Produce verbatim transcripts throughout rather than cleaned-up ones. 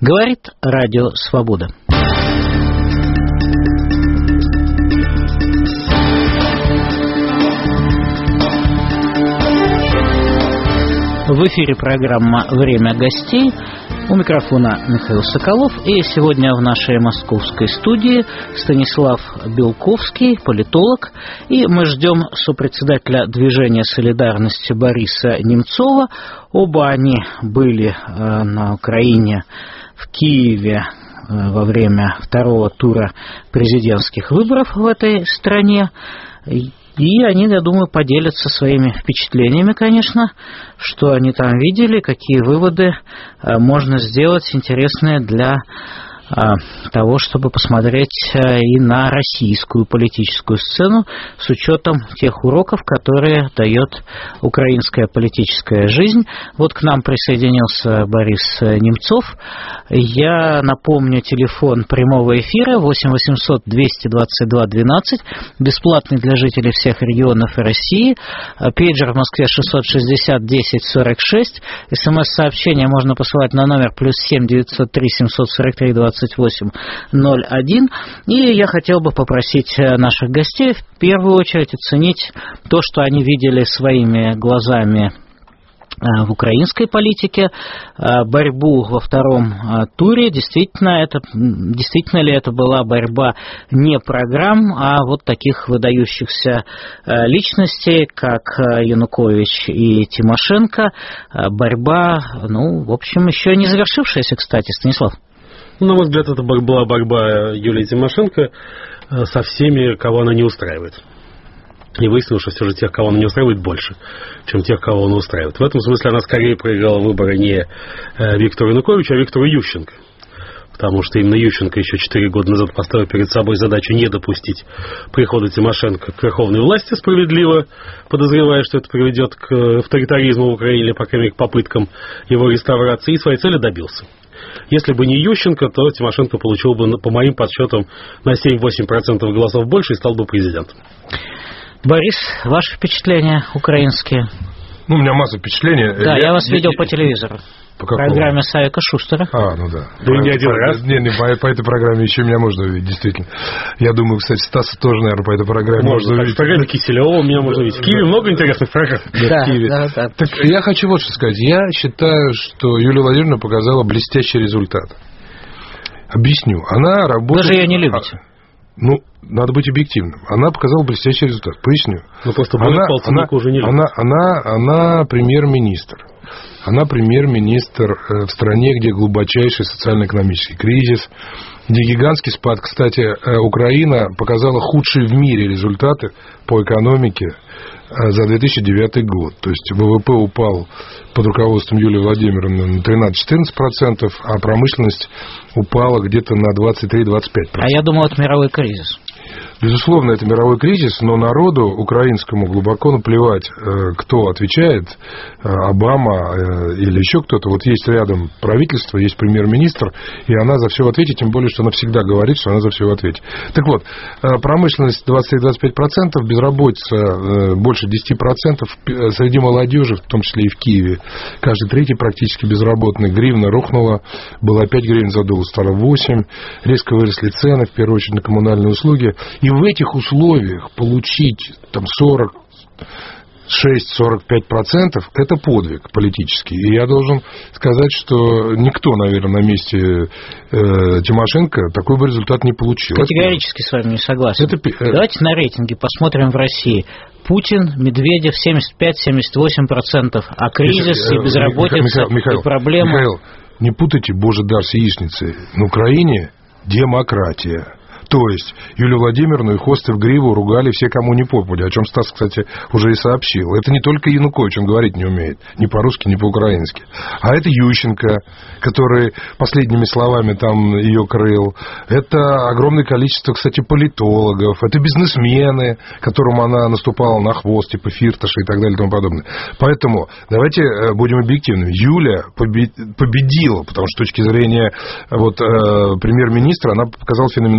Говорит Радио Свобода. В эфире программа «Время гостей». У микрофона Михаил Соколов. И сегодня в нашей московской студии Станислав Белковский, политолог. И мы ждем сопредседателя движения солидарности Бориса Немцова. Оба они были на Украине, в Киеве, во время второго тура президентских выборов в этой стране. И они, я думаю, поделятся своими впечатлениями, конечно, что они там видели, какие выводы можно сделать интересные для того, чтобы посмотреть и на российскую политическую сцену с учетом тех уроков, которые дает украинская политическая жизнь. Вот к нам присоединился Борис Немцов. Я напомню, телефон прямого эфира восемь восемьсот двести двадцать два двенадцать, бесплатный для жителей всех регионов России. Пейджер в Москве шестьсот шестьдесят десять сорок шесть. СМС-сообщение можно посылать на номер плюс семь девятьсот три семьсот сорок три двадцать восемь ноль один. И я хотел бы попросить наших гостей в первую очередь оценить то, что они видели своими глазами в украинской политике, борьбу во втором туре. Действительно, это, действительно ли это была борьба не программ, а вот таких выдающихся личностей, как Янукович и Тимошенко. Борьба, ну, в общем, еще не завершившаяся, кстати, Станислав. На мой взгляд, это была борьба Юлии Тимошенко со всеми, кого она не устраивает. И выяснилось, что все же тех, кого она не устраивает, больше, чем тех, кого она устраивает. В этом смысле она скорее проиграла выборы не Виктору Януковичу, а Виктору Ющенко. Потому что именно Ющенко еще четыре года назад поставил перед собой задачу не допустить прихода Тимошенко к верховной власти, справедливо подозревая, что это приведет к авторитаризму в Украине, или, по крайней мере, к попыткам его реставрации, и своей цели добился. Если бы не Ющенко, то Тимошенко получил бы, по моим подсчетам, на семь-восемь процентов голосов больше и стал бы президентом. Борис, ваши впечатления украинские? Ну, у меня масса впечатлений. Да, я, я вас я, видел я, по телевизору. По В программе Савика Шустера. А, ну да. Да не один раз. Не, не, по, по этой программе еще меня можно увидеть, действительно. Я думаю, кстати, Стаса тоже, наверное, по этой программе можно, можно увидеть. В программе Киселева меня можно увидеть. В Киеве много интересных программ. Да, в Киеве. Да, да. Так я хочу вот что сказать. Я считаю, что Юлия Владимировна показала блестящий результат. Объясню. Она работает... Вы же ее не любите. Ну, надо быть объективным. Она показала блестящий результат. Поясню. Ну, просто она, она, уже не она, она, она премьер-министр. Она премьер-министр в стране, где глубочайший социально-экономический кризис, где гигантский спад. Кстати, Украина показала худшие в мире результаты по экономике за две тысячи девятый год. То есть ВВП упал под руководством Юлии Владимировны на тринадцать-четырнадцать процентов, а промышленность упала где-то на двадцать три - двадцать пять процентов. А я думал, это мировой кризис. Безусловно, это мировой кризис, но народу украинскому глубоко наплевать, кто отвечает, Обама или еще кто-то. Вот есть рядом правительство, есть премьер-министр, и она за все ответит, тем более, что она всегда говорит, что она за все ответит. Так вот, промышленность двадцать три - двадцать пять процентов, безработица больше десять процентов, среди молодежи, в том числе и в Киеве, каждый третий практически безработный, гривна рухнула, было пять гривен за доллар, стало восемь, резко выросли цены, в первую очередь на коммунальные услуги. И в этих условиях получить там сорок шесть - сорок пять процентов – это подвиг политический. И я должен сказать, что никто, наверное, на месте э, Тимошенко такой бы результат не получил. Категорически с вами не согласен. Это... Давайте на рейтинги посмотрим в России. Путин, Медведев семьдесят пять - семьдесят восемь процентов, а кризис и безработица, Михаил, и проблемы... Михаил, не путайте божий дар с яичницей. На Украине демократия. То есть Юлию Владимировну и хвосты в гриву ругали все, кому не попадя, о чем Стас, кстати, уже и сообщил. Это не только Янукович, он говорить не умеет, ни по-русски, ни по-украински. А это Ющенко, который последними словами там ее крыл. Это огромное количество, кстати, политологов. Это бизнесмены, которым она наступала на хвост, типа Фирташа и так далее и тому подобное. Поэтому давайте будем объективными. Юля победила, потому что с точки зрения вот, премьер-министра она показала феноменальный результат.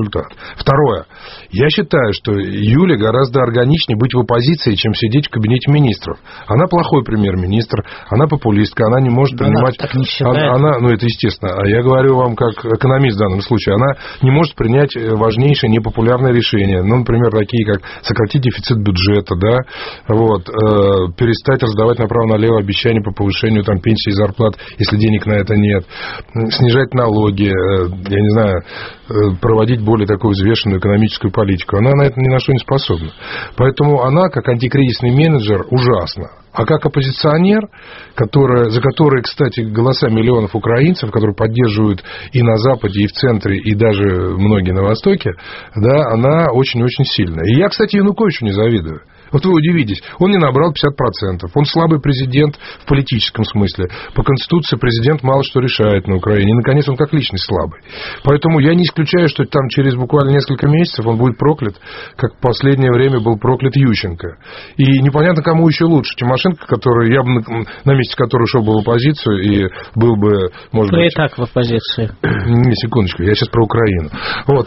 результат. Второе. Я считаю, что Юле гораздо органичнее быть в оппозиции, чем сидеть в кабинете министров. Она плохой премьер-министр, она популистка, она не может да принимать... Она так не считает. Она, она, ну, это естественно. А я говорю вам как экономист в данном случае. Она не может принять важнейшие непопулярные решения. Ну, например, такие, как сократить дефицит бюджета, да, вот, э, перестать раздавать направо-налево обещания по повышению там, пенсий и зарплат, если денег на это нет, снижать налоги, э, я не знаю, э, проводить более такую взвешенную экономическую политику. Она на это ни на что не способна. Поэтому она, как антикризисный менеджер, ужасна. А как оппозиционер, которая, за которой, кстати, голоса миллионов украинцев, которые поддерживают и на Западе, и в центре, и даже многие на Востоке, да, она очень-очень сильная. И я, кстати, Януковичу не завидую. Вот вы удивитесь, он не набрал пятьдесят процентов. Он слабый президент в политическом смысле. По Конституции президент мало что решает на Украине. И, наконец, он как личность слабый. Поэтому я не исключаю, что там через буквально несколько месяцев он будет проклят, как в последнее время был проклят Ющенко. И непонятно, кому еще лучше. Тимошенко, который, я бы на месте которого шел бы в оппозицию и был бы, может Вы быть... и так в оппозиции. Не, секундочку, я сейчас про Украину. Вот,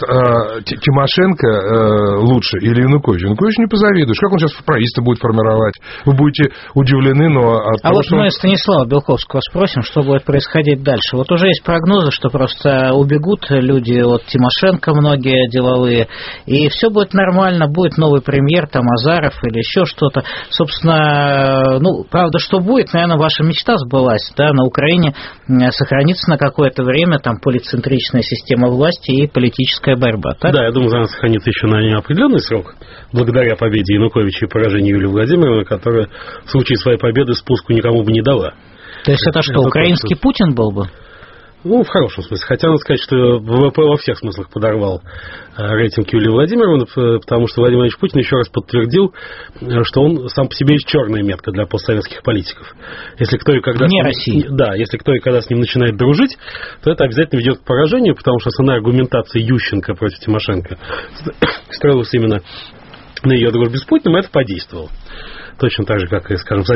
Тимошенко лучше или Янукович? Янукович не позавидуешь. Как он сейчас правительство будет формировать? Вы будете удивлены, но... От а того, вот что... мы Станислава Белковского спросим, что будет происходить дальше. Вот уже есть прогнозы, что просто убегут люди от Тимошенко, многие деловые, и все будет нормально, будет новый премьер, там, Азаров или еще что-то. Собственно, ну, правда, что будет, наверное, ваша мечта сбылась, да, на Украине сохранится на какое-то время там полицентричная система власти и политическая борьба, так? Да, я думаю, она сохранится еще на неопределенный срок, благодаря победе Януковича и поражению Юлии Владимировны, которая в случае своей победы спуску никому бы не дала. То есть это что, это украинский то, что... Путин был бы? Ну, в хорошем смысле. Хотя надо сказать, что ВВП во всех смыслах подорвал рейтинг Юлии Владимировны, потому что Владимир Владимирович Путин еще раз подтвердил, что он сам по себе есть черная метка для постсоветских политиков. Если кто и когда Вне ним, России. Да, если кто и когда с ним начинает дружить, то это обязательно ведет к поражению, потому что основная аргументация Ющенко против Тимошенко строилась именно на ее дружбе с Путиным, это подействовало. Точно так же, как, скажем,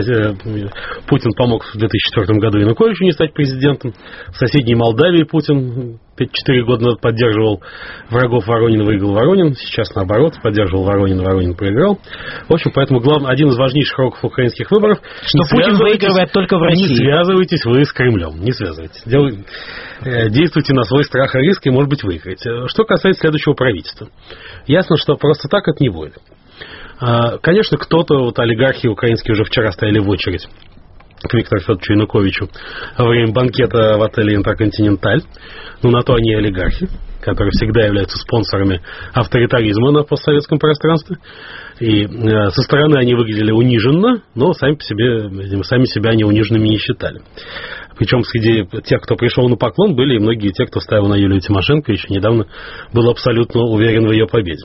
Путин помог в две тысячи четвёртом году Януковичу не стать президентом. В соседней Молдавии Путин четыре года назад поддерживал врагов Воронина, выиграл Воронин. Сейчас, наоборот, поддерживал Воронин, Воронин проиграл. В общем, поэтому главный, один из важнейших уроков украинских выборов... Что Путин выигрывает только в России. Не связывайтесь вы с Кремлем. Не связывайтесь. Делай, действуйте на свой страх и риск, и, может быть, выиграете. Что касается следующего правительства. Ясно, что просто так это не будет. Конечно, кто-то, вот олигархи украинские уже вчера стояли в очередь к Виктору Федоровичу Януковичу во время банкета в отеле «Интерконтиненталь». Ну, на то они олигархи, которые всегда являются спонсорами авторитаризма на постсоветском пространстве. И со стороны они выглядели униженно, но сами, по себе, сами себя они униженными не считали. Причем среди тех, кто пришел на поклон, были и многие те, кто ставил на Юлию Тимошенко, еще недавно был абсолютно уверен в ее победе.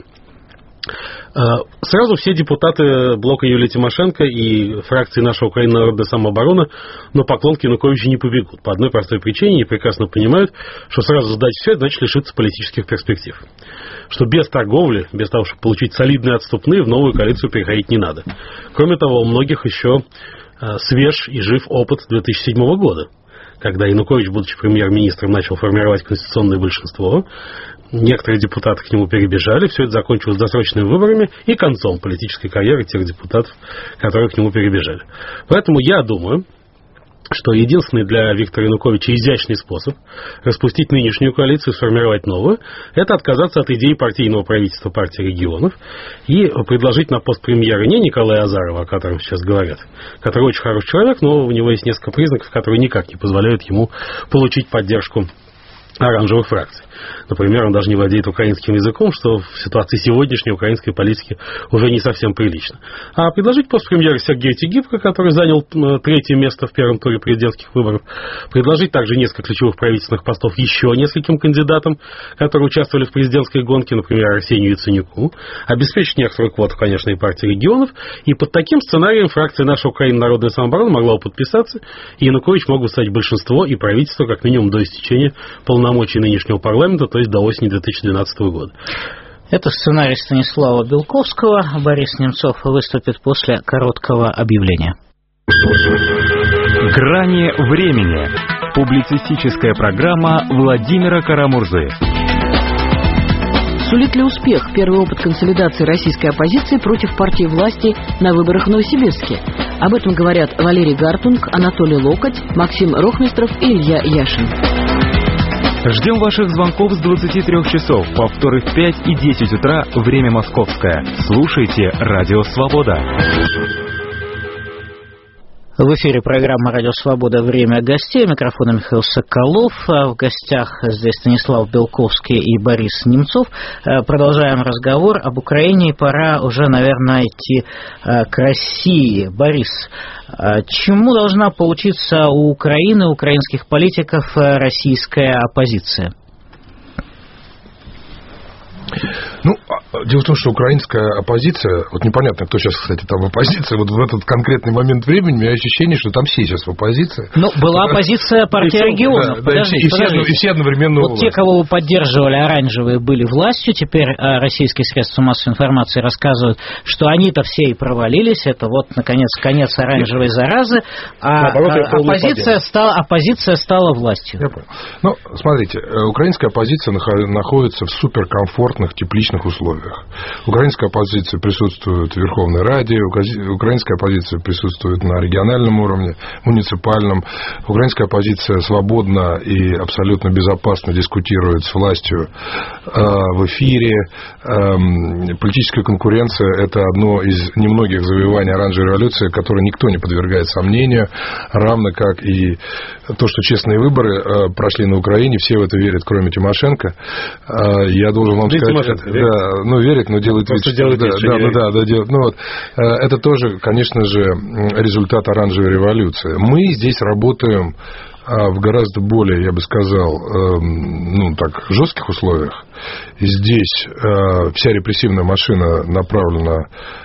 Сразу все депутаты блока Юлии Тимошенко и фракции «Наша Украина. Народная самооборона» на поклон к Януковичу не побегут. По одной простой причине, они прекрасно понимают, что сразу сдать все, это значит лишиться политических перспектив. Что без торговли, без того, чтобы получить солидные отступные, в новую коалицию переходить не надо. Кроме того, у многих еще свеж и жив опыт две тысячи седьмого года, когда Янукович, будучи премьер-министром, начал формировать конституционное большинство. Некоторые депутаты к нему перебежали, все это закончилось досрочными выборами и концом политической карьеры тех депутатов, которые к нему перебежали. Поэтому я думаю, что единственный для Виктора Януковича изящный способ распустить нынешнюю коалицию и сформировать новую, это отказаться от идеи партийного правительства партии регионов и предложить на пост премьера не Николая Азарова, о котором сейчас говорят, который очень хороший человек, но у него есть несколько признаков, которые никак не позволяют ему получить поддержку оранжевых фракций. Например, он даже не владеет украинским языком, что в ситуации сегодняшней украинской политики уже не совсем прилично. А предложить пост премьера Сергея Тигипко, который занял третье место в первом туре президентских выборов, предложить также несколько ключевых правительственных постов еще нескольким кандидатам, которые участвовали в президентской гонке, например, Арсению Яценюку, обеспечить некоторую квоту, конечно, и партии регионов, и под таким сценарием фракция «Наша Украина. Народная самооборона» могла бы подписаться, и Янукович мог бы стать большинство и правительство как минимум до истечения полномочий нынешнего парламента, то есть до осени две тысячи двенадцатого года. Это сценарий Станислава Белковского. Борис Немцов выступит после короткого объявления. «Грани времени». Публицистическая программа Владимира Карамурзы. Сулит ли успех первый опыт консолидации российской оппозиции против партии власти на выборах в Новосибирске? Об этом говорят Валерий Гартунг, Анатолий Локоть, Максим Рохмистров и Илья Яшин. Ждем ваших звонков с двадцати трёх часов, повторы в пять и десять утра, время московское. Слушайте «Радио Свобода». В эфире программа «Радио Свобода. Время гостей». Микрофон Михаил Соколов. В гостях здесь Станислав Белковский и Борис Немцов. Продолжаем разговор об Украине. И пора уже, наверное, идти к России. Борис, чему должна поучиться у Украины, у украинских политиков российская оппозиция? Ну, дело в том, что украинская оппозиция, вот непонятно, кто сейчас, кстати, там в оппозиции, вот в этот конкретный момент времени у меня ощущение, что там все сейчас в оппозиции. Ну, была оппозиция партии регионов. Да, подождите, и, подождите. Все, и все одновременно Вот те, кого вы поддерживали, оранжевые, были властью, теперь российские средства массовой информации рассказывают, что они-то все и провалились, это вот, наконец, конец оранжевой заразы, а оппозиция стала, оппозиция стала властью. Я понял. Ну, смотрите, украинская оппозиция находится в суперкомфортных, тепличных условиях. Украинская оппозиция присутствует в Верховной Раде, украинская оппозиция присутствует на региональном уровне, муниципальном. Украинская оппозиция свободно и абсолютно безопасно дискутирует с властью в эфире. Политическая конкуренция – это одно из немногих завоеваний оранжевой революции, которое никто не подвергает сомнению, равно как и то, что честные выборы прошли на Украине, все в это верят, кроме Тимошенко. Я должен вам сказать... Это, да, ну, верит, но делает вид, что... Делает да, вид, что да, да, да, да, делает, ну, вот, это тоже, конечно же, результат оранжевой революции. Мы здесь работаем в гораздо более, я бы сказал, ну, так, жестких условиях. Здесь вся репрессивная машина направлена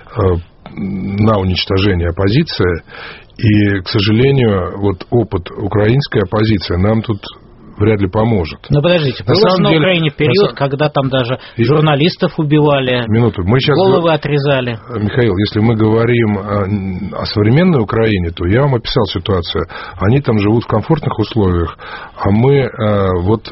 на уничтожение оппозиции. И, к сожалению, вот опыт украинской оппозиции нам тут вряд ли поможет. Но подождите, на был самом на деле, Украине период, на... когда там даже журналистов убивали, Минуту. Мы сейчас... головы отрезали. Михаил, если мы говорим о современной Украине, то я вам описал ситуацию. Они там живут в комфортных условиях, а мы вот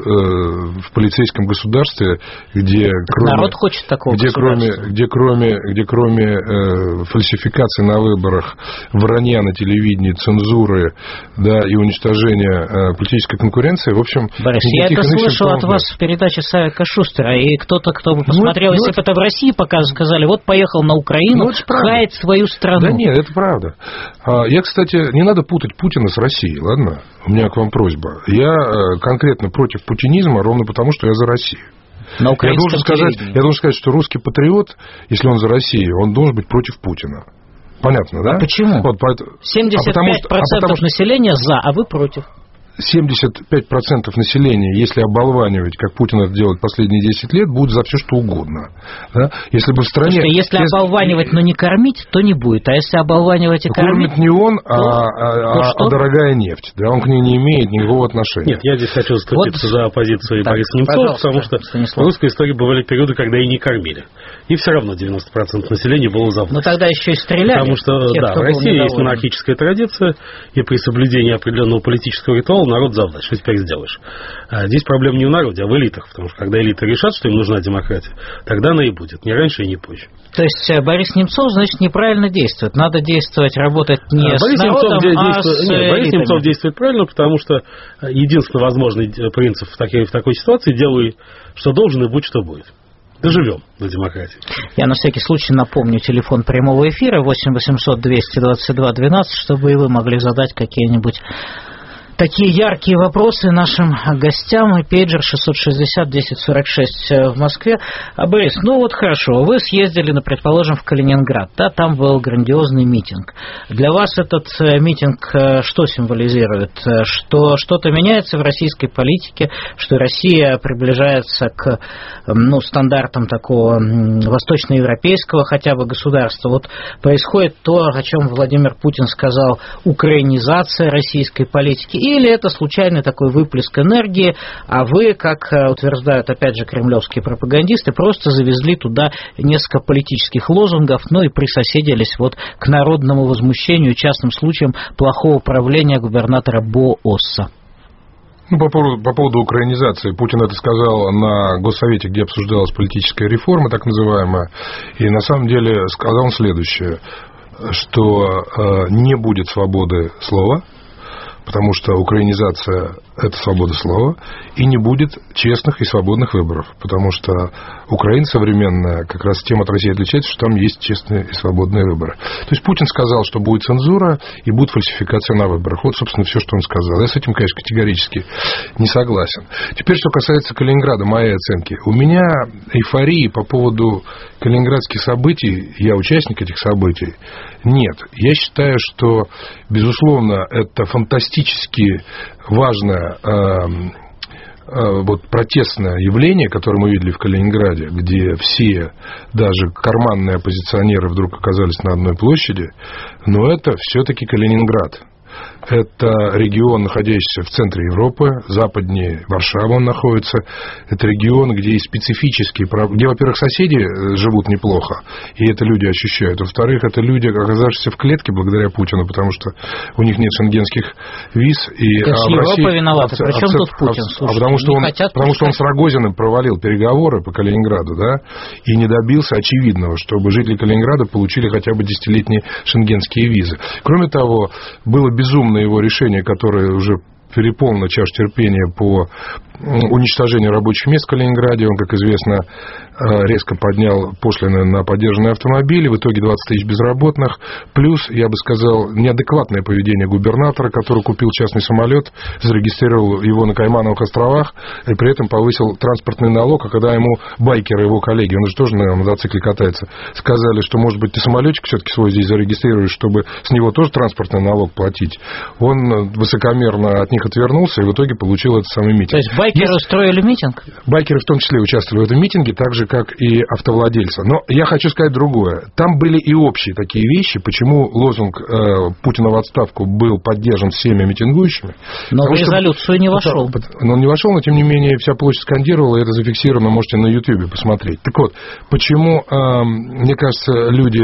в полицейском государстве, где кроме... Народ хочет такого где кроме, где кроме, где кроме э, фальсификации на выборах, вранья на телевидении, цензуры, да, и уничтожения э, политической конкуренции, в общем... Борис, я это слышал от вас в передаче Савика Шустера, и кто-то, кто бы посмотрел, ну, если ну, бы это в России показывали, сказали, вот поехал на Украину, ну, хаять свою страну. Да нет, это правда. Я, кстати, не надо путать Путина с Россией, ладно? У меня к вам просьба. Я конкретно против путинизма ровно потому, что я за Россию. На я, должен сказать, я должен сказать, что русский патриот, если он за Россию, он должен быть против Путина. Понятно, да? А почему? Вот, поэтому, семьдесят пять процентов а потому, что... населения за, а вы против. семьдесят пять процентов населения, если оболванивать, как Путин это делает последние десять лет, будет за все что угодно. Да? Если бы в стране... Потому что если если... оболванивать, но не кормить, то не будет. А если оболванивать и кормить... Кормит не он, а, то, а, то а дорогая нефть. Да, он к ней не имеет никакого отношения. Нет, я здесь хочу заступиться вот... за оппозицию так, Бориса Немцова, потому что Станислав. В русской истории бывали периоды, когда и не кормили. И все равно девяносто процентов населения было за власть. Но тогда еще и стреляли. Потому что, те, да, в России есть монархическая традиция, и при соблюдении определенного политического ритуала народ за власть. Что теперь сделаешь? А здесь проблема не в народе, а в элитах. Потому что когда элиты решат, что им нужна демократия, тогда она и будет. Не раньше и не позже. То есть Борис Немцов, значит, неправильно действует. Надо действовать, работать не а, с Борис народом, Немцов а действует, с нет, Борис Немцов действует правильно, потому что единственный возможный принцип в такой, в такой ситуации — делай, что должен, и будь, что будет. Доживем до демократии. Я на всякий случай напомню телефон прямого эфира восемь восемьсот двести двадцать два двенадцать, чтобы и вы могли задать какие-нибудь такие яркие вопросы нашим гостям. И пейджер шестьсот шестьдесят десять сорок шесть в Москве. А, Борис, ну вот хорошо, вы съездили, ну, предположим, в Калининград, да, там был грандиозный митинг. Для вас этот митинг что символизирует? Что что-то меняется в российской политике, что Россия приближается к, ну, стандартам такого восточноевропейского хотя бы государства. Вот происходит то, о чем Владимир Путин сказал, украинизация российской политики. Или это случайный такой выплеск энергии, а вы, как утверждают, опять же, кремлевские пропагандисты, просто завезли туда несколько политических лозунгов, ну и присоседились вот к народному возмущению частным случаем плохого управления губернатора Боосса. Ну, по поводу, по поводу украинизации. Путин это сказал на Госсовете, где обсуждалась политическая реформа, так называемая. И на самом деле сказал он следующее, что э, не будет свободы слова, потому что украинизация – это свобода слова, и не будет честных и свободных выборов, потому что Украина современная как раз тем от России отличается, что там есть честные и свободные выборы. То есть Путин сказал, что будет цензура и будет фальсификация на выборах. Вот, собственно, все, что он сказал. Я с этим, конечно, категорически не согласен. Теперь, что касается Калининграда, моей оценки. У меня эйфории по поводу калининградских событий, я участник этих событий, нет. Я считаю, что, безусловно, это фантастически важное э, э, вот, протестное явление, которое мы видели в Калининграде, где все, даже карманные оппозиционеры вдруг оказались на одной площади, но это все-таки Калининград. Это регион, находящийся в центре Европы, западнее Варшавы он находится. Это регион, где есть специфические, где, во-первых, соседи живут неплохо, и это люди ощущают. Во-вторых, это люди, оказавшиеся в клетке благодаря Путину, потому что у них нет шенгенских виз. И, То есть а Европа России, виновата, а, причем а, тут Путин? А, Слушайте, а потому что, он, потому что он с Рогозиным провалил переговоры по Калининграду, да, и не добился очевидного, чтобы жители Калининграда получили хотя бы десятилетние шенгенские визы. Кроме того, было безумное его решение, которое уже переполнило чашу терпения по уничтожению рабочих мест в Калининграде. Он, как известно, резко поднял пошлины на подержанные автомобили, в итоге двадцать тысяч безработных, плюс, я бы сказал, неадекватное поведение губернатора, который купил частный самолет, зарегистрировал его на Каймановых островах и при этом повысил транспортный налог, а когда ему байкеры, его коллеги, он же тоже на мотоцикле катается, сказали, что, может быть, ты самолетик все-таки свой здесь зарегистрируешь, чтобы с него тоже транспортный налог платить, он высокомерно от них отвернулся и в итоге получил этот самый митинг. То есть байкеры Есть... устроили митинг? Байкеры в том числе участвовали в этом митинге, так же, как и автовладельцы. Но я хочу сказать другое. Там были и общие такие вещи, почему лозунг э, Путина в отставку был поддержан всеми митингующими. Но в резолюцию что... не вошел. Но он не вошел, но тем не менее вся площадь скандировала, и это зафиксировано, можете на Ютьюбе посмотреть. Так вот, почему, э, мне кажется, люди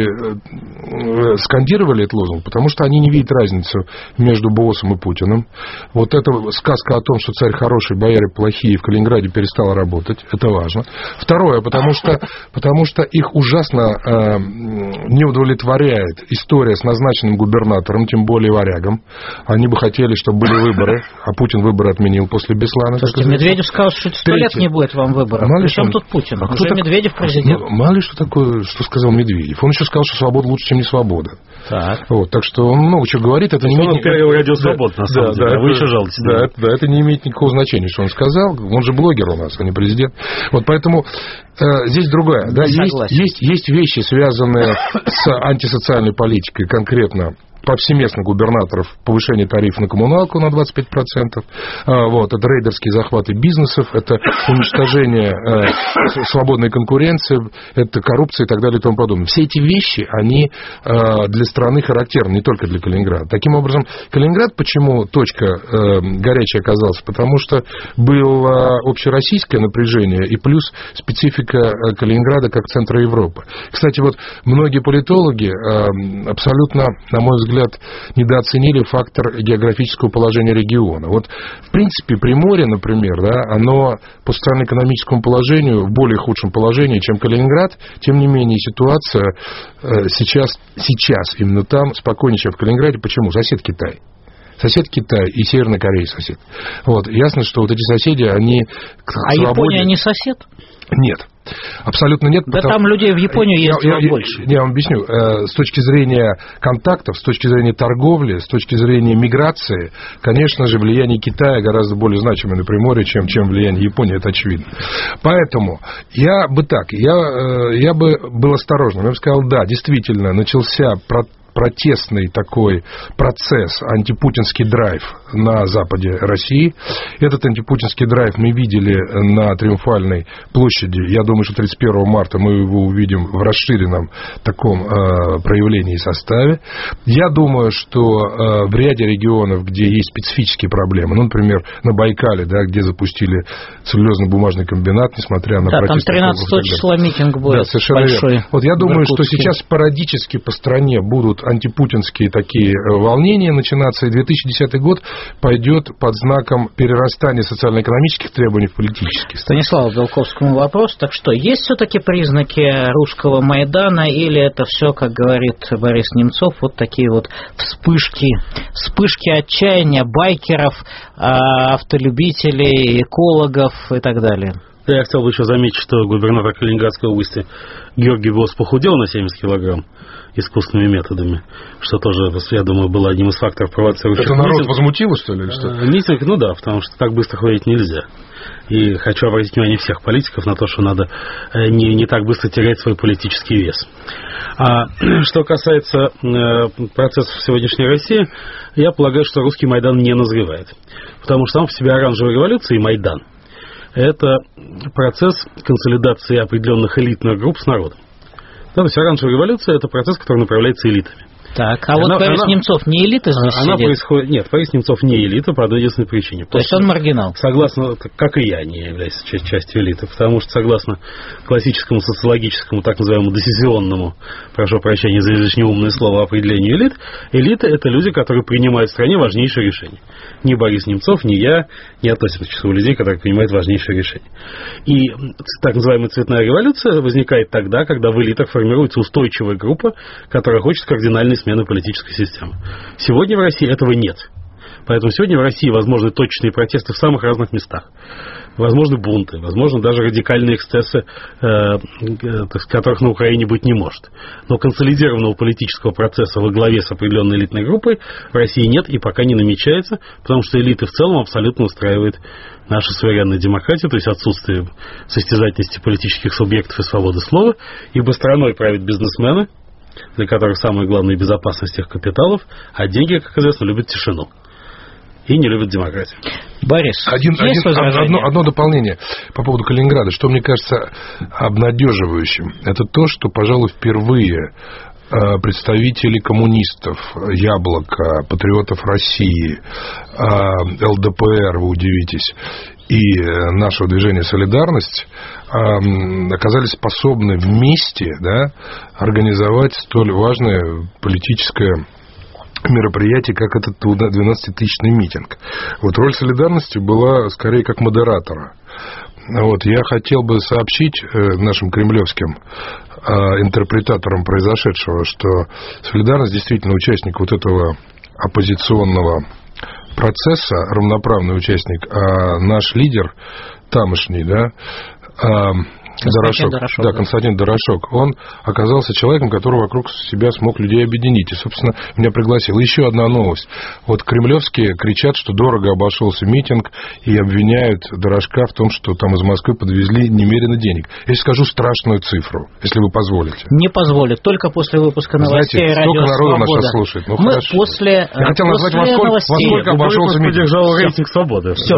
э, скандировали этот лозунг? Потому что они не видят разницу между боссом и Путиным. Вот эта сказка о том, что царь хороший, бояре плохие, в Калининграде перестала работать. Это важно. Второе, потому что, потому что их ужасно э, не удовлетворяет история с назначенным губернатором, тем более варягом. Они бы хотели, чтобы были выборы, а Путин выборы отменил после Беслана. Слушайте, Медведев сказал, что сто лет не будет вам выборов. Причем тут Путин? А Уже так... Медведев президент. Ну, мало ли что такое, что сказал Медведев. Он еще сказал, что свобода лучше, чем не свобода. Так. Вот, так что он много чего говорит. Это не имеет... Первый радио свобод, на самом да, деле. Да, вы это, еще жалуетесь. Да, это, да, это не имеет никакого значения, что он сказал. Он же блогер у нас, а не президент. Вот поэтому э, здесь другая. Да, есть, есть, есть вещи, связанные с антисоциальной политикой, конкретно повсеместно губернаторов повышение тарифа на коммуналку на двадцать пять процентов. Вот, это рейдерские захваты бизнесов, это уничтожение э, свободной конкуренции, это коррупция и так далее и тому подобное. Все эти вещи, они э, для страны характерны, не только для Калининграда. Таким образом, Калининград, почему точка э, горячая оказалась? Потому что было общероссийское напряжение и плюс специфика Калининграда как центра Европы. Кстати, вот многие политологи э, абсолютно, на мой взгляд, недооценили фактор географического положения региона. Вот, в принципе, Приморье, например, да, оно по социально-экономическому положению в более худшем положении, чем Калининград. Тем не менее, ситуация э, сейчас, сейчас именно там спокойнее, чем в Калининграде. Почему? Сосед Китай. Сосед Китай и Северная Корея сосед. Вот. Ясно, что вот эти соседи, они... А свободе... Япония не сосед? Нет. Абсолютно нет. Да потому... там людей в Японию ездит я, я, больше. Я, я вам объясню. С точки зрения контактов, с точки зрения торговли, с точки зрения миграции, конечно же, влияние Китая гораздо более значимое на Приморье, чем, чем влияние Японии, это очевидно. Поэтому я бы так, я, я бы был осторожным. Я бы сказал, да, действительно, начался протест, протестный такой процесс, антипутинский драйв на западе России. Этот антипутинский драйв мы видели на Триумфальной площади. Я думаю, что тридцать первого марта мы его увидим в расширенном таком э, проявлении и составе. Я думаю, что э, в ряде регионов, где есть специфические проблемы, ну, например, на Байкале, да, где запустили целлюлозно-бумажный комбинат, несмотря на да, протесты. Там тринадцатого числа митинг будет, да, совершенно большой. Верно. Вот я думаю, что сейчас спорадически по стране будут антипутинские такие волнения начинаться, и две тысячи десятый год пойдет под знаком перерастания социально-экономических требований в политические. Станиславу Белковскому вопрос. Так что, есть все-таки признаки русского Майдана, или это все, как говорит Борис Немцов, вот такие вот вспышки, вспышки отчаяния байкеров, автолюбителей, экологов и так далее? Я хотел бы еще заметить, что губернатор Калининградской области Георгий Босс похудел на семьдесят килограмм искусственными методами, что тоже, я думаю, было одним из факторов провоцирующих. Это народ митинг. возмутило, что ли, или что? Митинг, ну да, потому что так быстро худеть нельзя. И хочу обратить внимание всех политиков на то, что надо не, не так быстро терять свой политический вес. А что касается процессов сегодняшней России, я полагаю, что русский Майдан не назревает. Потому что сам по себе оранжевая революция и Майдан – это процесс консолидации определенных элитных групп с народом. Да, то есть оранжевая революция – это процесс, который направляется элитами. Так, а она, вот Борис она, Немцов не элита здесь она сидит? Происходит, нет, Борис Немцов не элита по одной единственной причине. То есть он маргинал? Согласно, как и я, не являюсь частью элиты, потому что согласно классическому социологическому, так называемому десиссионному, прошу прощения за излишне умное слово, определению элит, элиты – это люди, которые принимают в стране важнейшие решения. Ни Борис Немцов, ни я не относимся к числу людей, которые принимают важнейшие решения. И так называемая цветная революция возникает тогда, когда в элитах формируется устойчивая группа, которая хочет кардинальной смены политической системы. Сегодня в России этого нет. Поэтому сегодня в России возможны точечные протесты в самых разных местах. Возможны бунты, возможно, даже радикальные эксцессы, э, которых на Украине быть не может. Но консолидированного политического процесса во главе с определенной элитной группой в России нет и пока не намечается, потому что элиты в целом абсолютно устраивает наша суверенная демократия, то есть отсутствие состязательности политических субъектов и свободы слова, ибо страной правят бизнесмены, для которых самая главная безопасность их капиталов, а деньги, как известно, любят тишину и не любят демократию. Борис, один, есть один, одно, одно дополнение по поводу Калининграда. Что мне кажется обнадеживающим, это то, что, пожалуй, впервые представители коммунистов, Яблоко, Патриотов России, эл дэ пэ эр, вы удивитесь, и нашего движения «Солидарность» оказались способны вместе, да, организовать столь важное политическое мероприятие, как этот двенадцатитысячный митинг. Вот роль «Солидарности» была скорее как модератора. Вот, я хотел бы сообщить нашим кремлевским интерпретаторам произошедшего, что «Солидарность» действительно участник вот этого оппозиционного процесса, равноправный участник, а наш лидер тамошний, да, Дорошок, Дорошок, да, да, Константин Дорошок, он оказался человеком, который вокруг себя смог людей объединить. И, собственно, меня пригласил. Еще одна новость. Вот кремлевские кричат, что дорого обошелся митинг, и обвиняют Дорошка в том, что там из Москвы подвезли немерено денег. Я скажу страшную цифру, если вы позволите. Не позволит. Только после выпуска новостей. Знаете, радио столько народу «Свобода». нас слушает. Ну, Мы хорошо. после Я хотел назвать, во сколько, во сколько обошелся митинг. Поддержал рейтинг «Свободы». Все.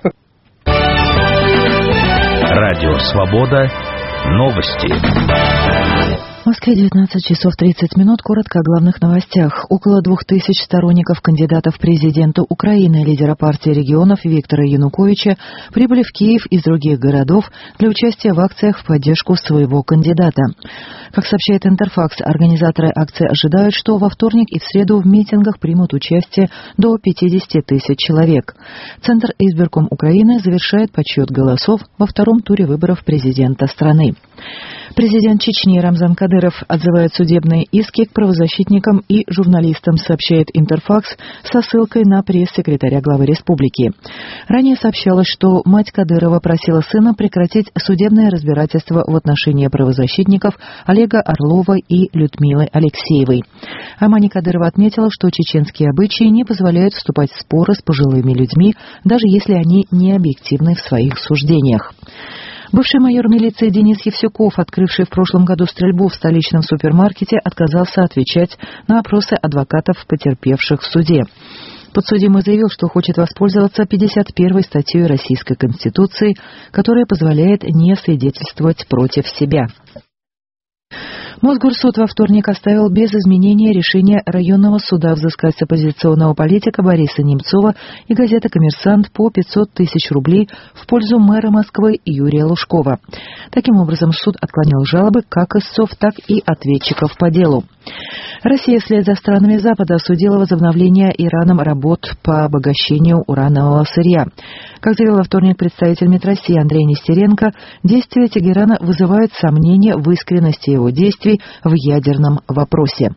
Радио «Свобода». Новости. В Москве девятнадцать часов тридцать минут. Коротко о главных новостях. Около двух тысяч сторонников кандидата в президенты Украины, лидера партии регионов Виктора Януковича, прибыли в Киев из других городов для участия в акциях в поддержку своего кандидата. Как сообщает Интерфакс, организаторы акции ожидают, что во вторник и в среду в митингах примут участие до пятьдесят тысяч человек. Центр избирком Украины завершает подсчет голосов во втором туре выборов президента страны. Президент Чечни Рамзан Кадыров отзывает судебные иски к правозащитникам и журналистам, сообщает Интерфакс со ссылкой на пресс-секретаря главы республики. Ранее сообщалось, что мать Кадырова просила сына прекратить судебное разбирательство в отношении правозащитников Олега Орлова и Людмилы Алексеевой. А мать Кадырова отметила, что чеченские обычаи не позволяют вступать в споры с пожилыми людьми, даже если они не объективны в своих суждениях. Бывший майор милиции Денис Евсюков, открывший в прошлом году стрельбу в столичном супермаркете, отказался отвечать на опросы адвокатов потерпевших в суде. Подсудимый заявил, что хочет воспользоваться пятьдесят первой статьей Российской Конституции, которая позволяет не свидетельствовать против себя. Мосгорсуд во вторник оставил без изменения решение районного суда взыскать с оппозиционного политика Бориса Немцова и газеты «Коммерсант» по пятьсот тысяч рублей в пользу мэра Москвы Юрия Лужкова. Таким образом, суд отклонил жалобы как истцов, так и ответчиков по делу. Россия вслед за странами Запада осудила возобновление Ираном работ по обогащению уранового сырья. Как заявил во вторник представитель МИД России Андрей Нестеренко, действия Тегерана вызывают сомнения в искренности его действий в ядерном вопросе.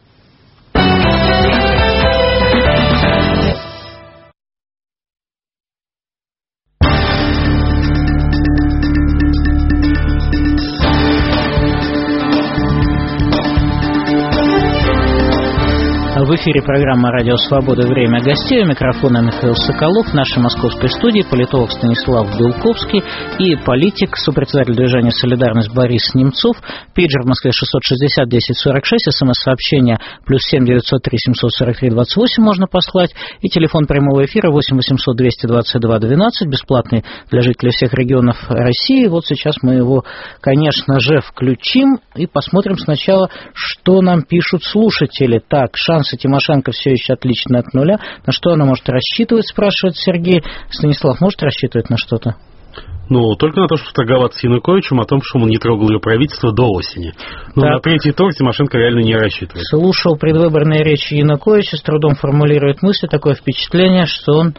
В эфире программа «Радио Свобода. Время гостей». У микрофона Михаил Соколов. В нашей московской студии политолог Станислав Белковский и политик, сопредседатель движения «Солидарность» Борис Немцов. Пейджер в Москве шестьсот шестьдесят десять сорок шесть, смс-сообщение плюс семь девятьсот три семьсот сорок три двадцать восемь можно послать. И телефон прямого эфира восемь восемьсот двести двадцать два двенадцать, бесплатный для жителей всех регионов России. Вот сейчас мы его, конечно же, включим и посмотрим сначала, что нам пишут слушатели. Так, шансы Тимошенко все еще отлично от нуля. На что она может рассчитывать, спрашивает Сергей. Станислав, может рассчитывать на что-то? Ну, только на то, чтобы торговаться с Януковичем, о том, что он не трогал ее правительство до осени. Но так, на третий тур Тимошенко реально не рассчитывает. Слушал предвыборные речи Януковича, с трудом формулирует мысли. Такое впечатление, что он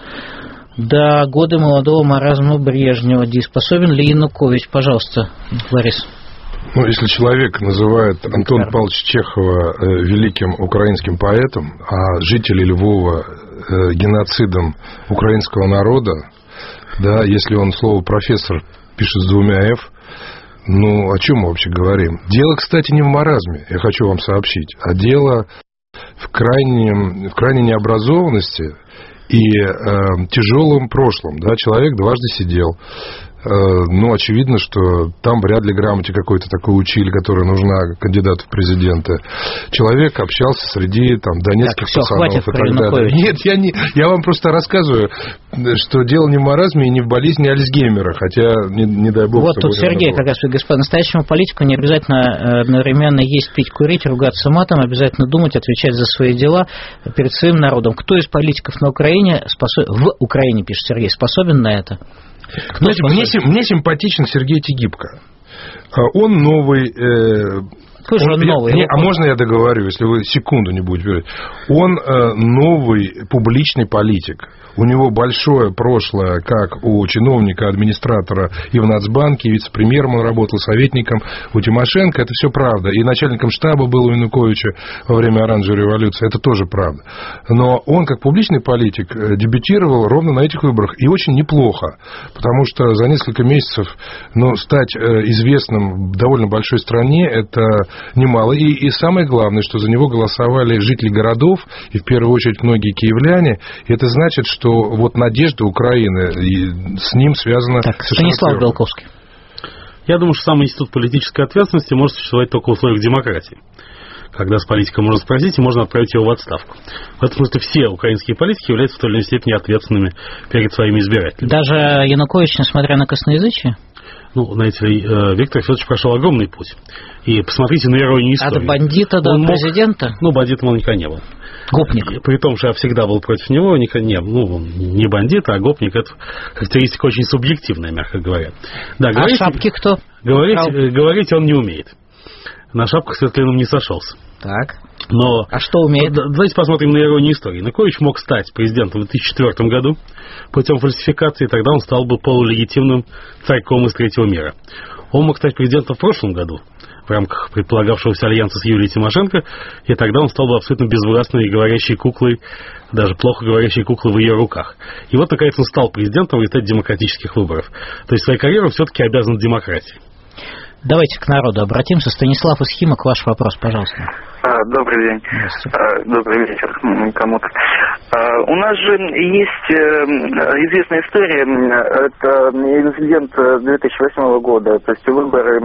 до года молодого маразма Брежнева дееспособен ли Янукович? Пожалуйста, Борис. Ну, если человек называет Антона Павловича Чехова э, великим украинским поэтом, а жители Львова э, геноцидом украинского народа, да, если он слово «профессор» пишет с двумя «ф», ну, о чем мы вообще говорим? Дело, кстати, не в маразме, я хочу вам сообщить, а дело в, крайнем, в крайней необразованности и э, тяжелом прошлом. Да, человек дважды сидел. Ну, очевидно, что там вряд ли грамоте какой-то такой учили, которая нужна кандидату в президенты. Человек общался среди там донецких так, пацанов все, и так далее. Нет, я, не, я вам просто рассказываю, что дело не в маразме и не в болезни Альцгеймера, хотя, не, не дай бог... Вот тут Сергей, как раз, господа, настоящему политику не обязательно одновременно есть, пить, курить, ругаться матом, обязательно думать, отвечать за свои дела перед своим народом. Кто из политиков на Украине, способ... в Украине, пишет Сергей, способен на это? Знаете, мне, мне симпатичен Сергей Тегибко. Он новый... Э, он, новый я, а можно я договорю, если вы секунду не будете говорить? Он э, новый публичный политик. У него большое прошлое, как у чиновника, администратора и в Нацбанке, и вице-премьером он работал, советником у Тимошенко, это все правда. И начальником штаба был у Януковича во время оранжевой революции, это тоже правда. Но он, как публичный политик, дебютировал ровно на этих выборах, и очень неплохо, потому что за несколько месяцев ну, стать известным в довольно большой стране, это немало. И, и самое главное, что за него голосовали жители городов, и в первую очередь многие киевляне, и это значит, что что вот надежда Украины и с ним связана... Так, Станислав Белковский. Я думаю, что сам институт политической ответственности может существовать только в условиях демократии. Когда с политиком можно спросить, и можно отправить его в отставку. В этом смысле все украинские политики являются в той или иной степени ответственными перед своими избирателями. Даже Янукович, несмотря на косноязычие? Ну, знаете ли, Виктор Федорович прошел огромный путь. И посмотрите на иронию истории. От бандита до он президента? Мог... Ну, бандитом он никогда не был. Гопник. И, при том, что я всегда был против него, никогда не, ну, не бандит, а гопник. Это характеристика очень субъективная, мягко говоря. Да, а говорить, шапки кто? Говорить, говорить он не умеет. На шапках с Светлиным не сошелся. Так. Но, а что умеет? Давайте посмотрим на иронию истории. Янукович мог стать президентом в две тысячи четвёртом году путем фальсификации, и тогда он стал бы полулегитимным царьком из третьего мира. Он мог стать президентом в прошлом году в рамках предполагавшегося альянса с Юлией Тимошенко, и тогда он стал бы абсолютно безвластной и говорящей куклой, даже плохо говорящей куклой в ее руках. И вот, наконец, он стал президентом в результате демократических выборов. То есть своей карьерой все-таки обязан демократии. Давайте к народу обратимся. Станислав из Химок, ваш вопрос, пожалуйста. Добрый день. Добрый вечер кому-то. У нас же есть известная история, это инцидент две тысячи восьмого года, то есть выборы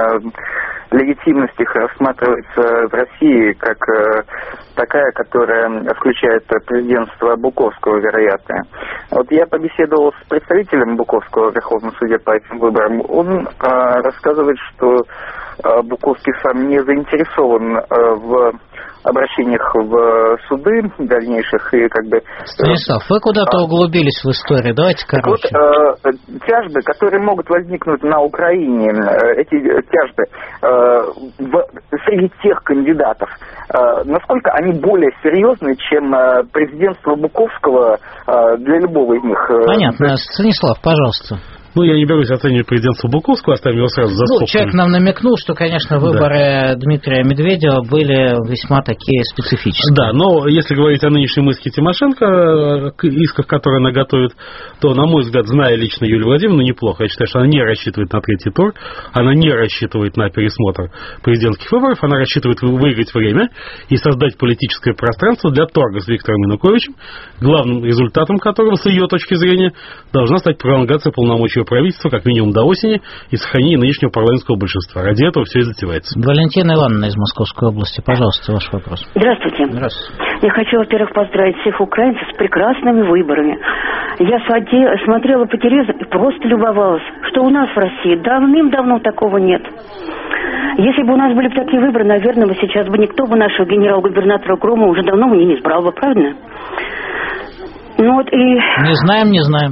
легитимности рассматривается в России как такая, которая включает президентство Буковского, вероятно. Вот я побеседовал с представителем Буковского в Верховном суде по этим выборам. Он рассказывает, что Буковский сам не заинтересован в обращениях в суды дальнейших и как бы... Станислав, вы куда-то углубились в историю, давайте короче. Вот, э, тяжбы, которые могут возникнуть на Украине, э, эти тяжбы э, в, среди тех кандидатов, э, насколько они более серьезны, чем э, президентство Буковского э, для любого из них? Э, Понятно. Станислав, пожалуйста. Ну, я не берусь оценивать президентство Буковского, оставим его сразу за скобками. Ну, человек нам намекнул, что, конечно, выборы да. Дмитрия Медведева были весьма такие специфические. Да, но если говорить о нынешнем иске Тимошенко, исках, которые она готовит, то, на мой взгляд, зная лично Юлию Владимировну, неплохо. Я считаю, что она не рассчитывает на третий тур, она не рассчитывает на пересмотр президентских выборов, она рассчитывает выиграть время и создать политическое пространство для торга с Виктором Януковичем, главным результатом которого, с ее точки зрения, должна стать пролонгация полномочий правительства как минимум до осени и сохранение нынешнего парламентского большинства. Ради этого все и затевается. Валентина Ивановна из Московской области, пожалуйста, ваш вопрос. Здравствуйте. Здравствуйте. Я хочу, во-первых, поздравить всех украинцев с прекрасными выборами. Я смотрела по телевизору и просто любовалась, что у нас в России давным-давно такого нет. Если бы у нас были бы такие выборы, наверное, бы сейчас бы никто бы нашего генерал-губернатора Громова уже давно бы не избрал бы, правильно? Ну вот и... Не знаем, не знаем.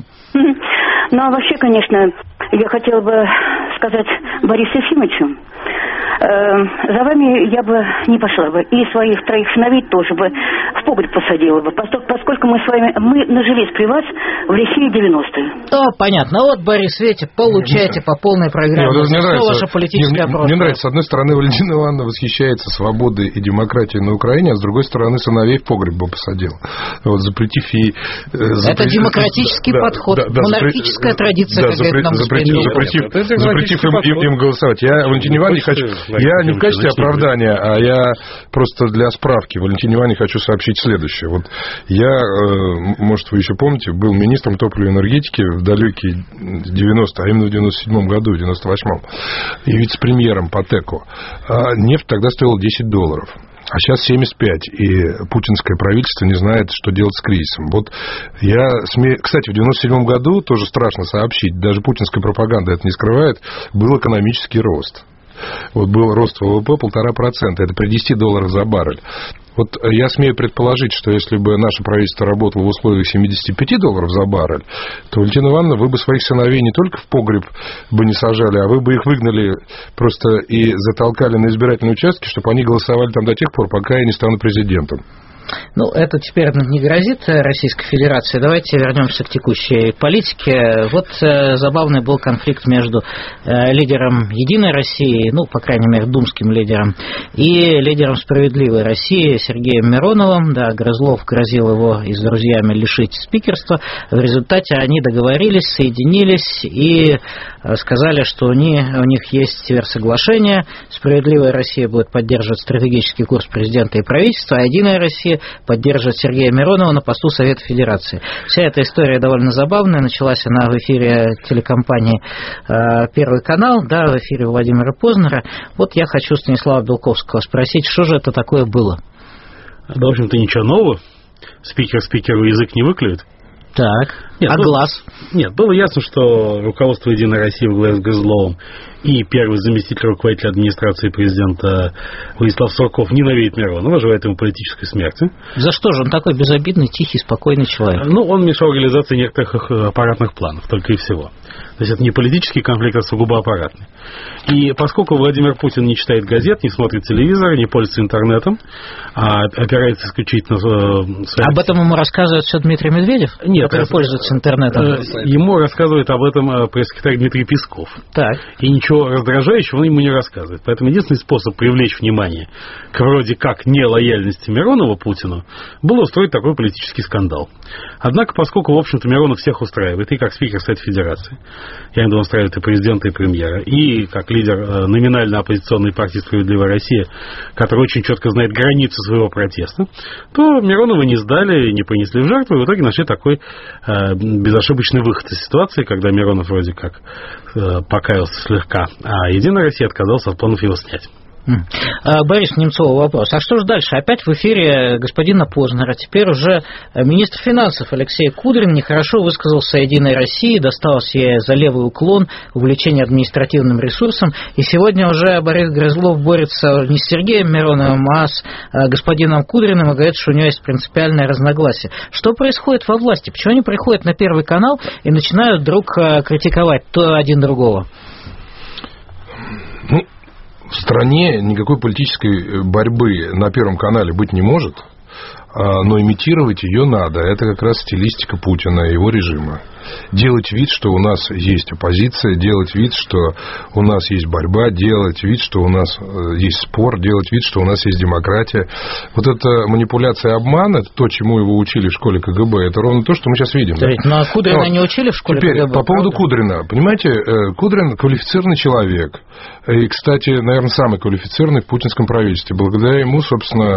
Ну, а вообще, конечно, я хотела бы сказать Борису Ефимовичу, э, за вами я бы не пошла бы. И своих троих сыновей тоже бы в погреб посадила бы, поскольку мы с вами, мы нажились при вас в лихие девяностые. О, понятно. Вот, Борис, видите, получаете по полной программе. Мне, мне нравится, ваше политическое мне, мне нравится, с одной стороны, Валентина Ивановна восхищается свободой и демократией на Украине, а с другой стороны, сыновей в погреб бы посадил. Вот, запретив ей... Запретив, Это демократический да, подход, да, да, монархическая запрет, традиция, да, как запрет, говорит нам запретив, запретив, запретив им, им, им голосовать. Я, Валентине Ивановне, хочу... Я не в качестве оправдания, а я просто для справки Валентине Ивановне хочу сообщить следующее. Вот я, может, вы еще помните, был министром топливной энергетики в далекие девяностые, а именно в девяносто седьмом году, в девяносто восьмом, и вице-премьером по ТЭКу. А нефть тогда стоила десять долларов. А сейчас семьдесят пять, и путинское правительство не знает, что делать с кризисом. Вот я смею... Кстати, в девяносто седьмом году, тоже страшно сообщить, даже путинская пропаганда это не скрывает, был экономический рост. Вот был рост ВВП полтора процента, это при десяти долларах за баррель. Вот я смею предположить, что если бы наше правительство работало в условиях семидесяти пяти долларов за баррель, то, Валентина Ивановна, вы бы своих сыновей не только в погреб бы не сажали, а вы бы их выгнали просто и затолкали на избирательные участки, чтобы они голосовали там до тех пор, пока я не стану президентом. Ну, это теперь не грозит Российской Федерации. Давайте вернемся к текущей политике. Вот э, забавный был конфликт между э, лидером «Единой России», ну, по крайней мере, думским лидером, и лидером «Справедливой России» Сергеем Мироновым. Да, Грызлов грозил его и с друзьями лишить спикерства. В результате они договорились, соединились и э, сказали, что они, у них есть соглашение. «Справедливая Россия» будет поддерживать стратегический курс президента и правительства, а «Единая Россия» поддерживает Сергея Миронова на посту Совета Федерации. Вся эта история довольно забавная. Началась она в эфире телекомпании «Первый канал», да, в эфире Владимира Познера. Вот я хочу Станислава Белковского спросить, что же это такое было? Да, в общем-то, ничего нового. Спикер спикеру язык не выклюет. Так, нет, а было, глаз? Нет, было ясно, что руководство «Единой России» во главе с Грызловым и первый заместитель руководителя администрации президента Владислав Сурков ненавидит Миронова, желает ему политической смерти. За что же? Он такой безобидный, тихий, спокойный человек. Ну, он мешал реализации некоторых аппаратных планов, только и всего. То есть это не политический конфликт, а сугубо аппаратный. И поскольку Владимир Путин не читает газет, не смотрит телевизор, не пользуется интернетом, а опирается исключительно... Своих... Об этом ему рассказывает все Дмитрий Медведев? Нет. Который пользуется интернетом? Ему рассказывает об этом пресс-секретарь Дмитрий Песков. Так. И ничего раздражающего он ему не рассказывает. Поэтому единственный способ привлечь внимание к вроде как нелояльности Миронова Путину было устроить такой политический скандал. Однако, поскольку, в общем-то, Миронов всех устраивает, и как спикер Совета Федерации, я имею в виду, он устраивает и президента, и премьера, и как лидер номинально оппозиционной партии «Справедливая Россия», который очень четко знает границы своего протеста, то Миронова не сдали, не понесли в жертву, и в итоге нашли такой э, безошибочный выход из ситуации, когда Миронов вроде как э, покаялся слегка, а «Единая Россия» отказалась от планов его снять. Борис Немцов, вопрос. А что же дальше? Опять в эфире господина Познера. Теперь уже министр финансов Алексей Кудрин нехорошо высказался о «Единой России», досталось ей за левый уклон, увлечение административным ресурсом. И сегодня уже Борис Грызлов борется не с Сергеем Мироновым, а с господином Кудриным и говорит, что у него есть принципиальное разногласие. Что происходит во власти? Почему они приходят на Первый канал и начинают вдруг критиковать то один другого? Ну, в стране никакой политической борьбы на Первом канале быть не может, но имитировать ее надо. Это как раз стилистика Путина и его режима. Делать вид, что у нас есть оппозиция, делать вид, что у нас есть борьба, делать вид, что у нас есть спор, делать вид, что у нас есть демократия. Вот эта манипуляция, обман, это то, чему его учили в школе ка гэ бэ, это ровно то, что мы сейчас видим. Да? Ну, а Кудрина вот. Не учили в школе Теперь, ка гэ бэ? По поводу правда? Кудрина. Понимаете, Кудрин квалифицированный человек. И, кстати, наверное, самый квалифицированный в путинском правительстве. Благодаря ему, собственно,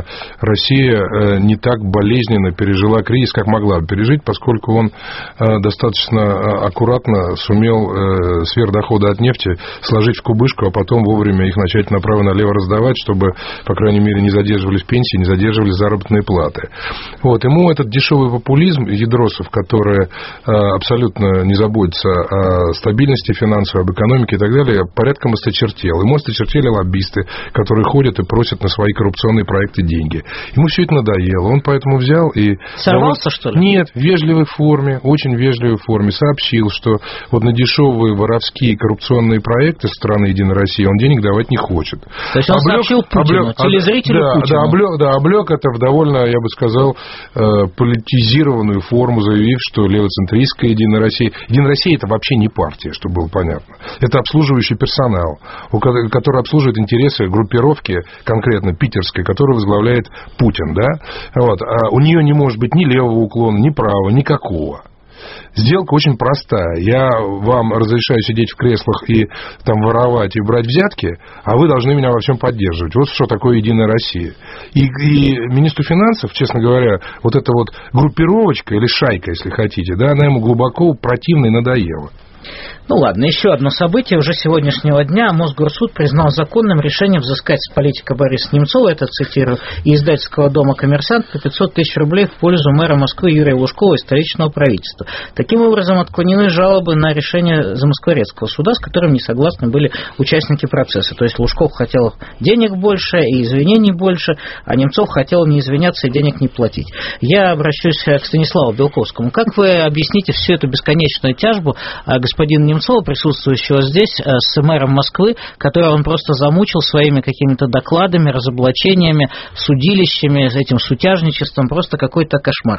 Россия не так болезненно пережила кризис, как могла бы пережить, поскольку он достаточно аккуратно сумел сверхдоходы от нефти сложить в кубышку, а потом вовремя их начать направо-налево раздавать, чтобы, по крайней мере, не задерживались пенсии, не задерживались заработные платы. Вот. Ему этот дешевый популизм ядросов, которые абсолютно не заботятся о стабильности финансовой, об экономике и так далее, порядком осточертел. Ему осточертели лоббисты, которые ходят и просят на свои коррупционные проекты деньги. Ему все это надоело. Он поэтому взял и... Сорвался, что ли? Нет, в вежливой форме, очень вежливой форме сообщил, что вот на дешевые воровские коррупционные проекты страны «Единой России» он денег давать не хочет. То есть он облег, сообщил Путину, облег, телезрителю да, Путину. Да, облег, да, облег это в довольно, я бы сказал, политизированную форму, заявив, что левоцентристская «Единая Россия». «Единая Россия» — это вообще не партия, чтобы было понятно. Это обслуживающий персонал, который обслуживает интересы группировки, конкретно питерской, которую возглавляет Путин. Да? Вот. А у нее не может быть ни левого уклона, ни правого, никакого. Сделка очень простая. Я вам разрешаю сидеть в креслах и там воровать и брать взятки, а вы должны меня во всем поддерживать. Вот что такое «Единая Россия». И, и министру финансов, честно говоря, вот эта вот группировочка или шайка, если хотите, да, она ему глубоко противна и надоела. Ну ладно, еще одно событие уже сегодняшнего дня. Мосгорсуд признал законным решение взыскать с политика Бориса Немцова, это цитирую, и издательского дома «Коммерсант» по пятьсот тысяч рублей в пользу мэра Москвы Юрия Лужкова и столичного правительства. Таким образом, отклонены жалобы на решение Замоскворецкого суда, с которым не согласны были участники процесса. То есть Лужков хотел денег больше и извинений больше, а Немцов хотел не извиняться и денег не платить. Я обращусь к Станиславу Белковскому. Как вы объясните всю эту бесконечную тяжбу господина Немцова, присутствующего здесь, с мэром Москвы, которого он просто замучил своими какими-то докладами, разоблачениями, судилищами, этим сутяжничеством, просто какой-то кошмар?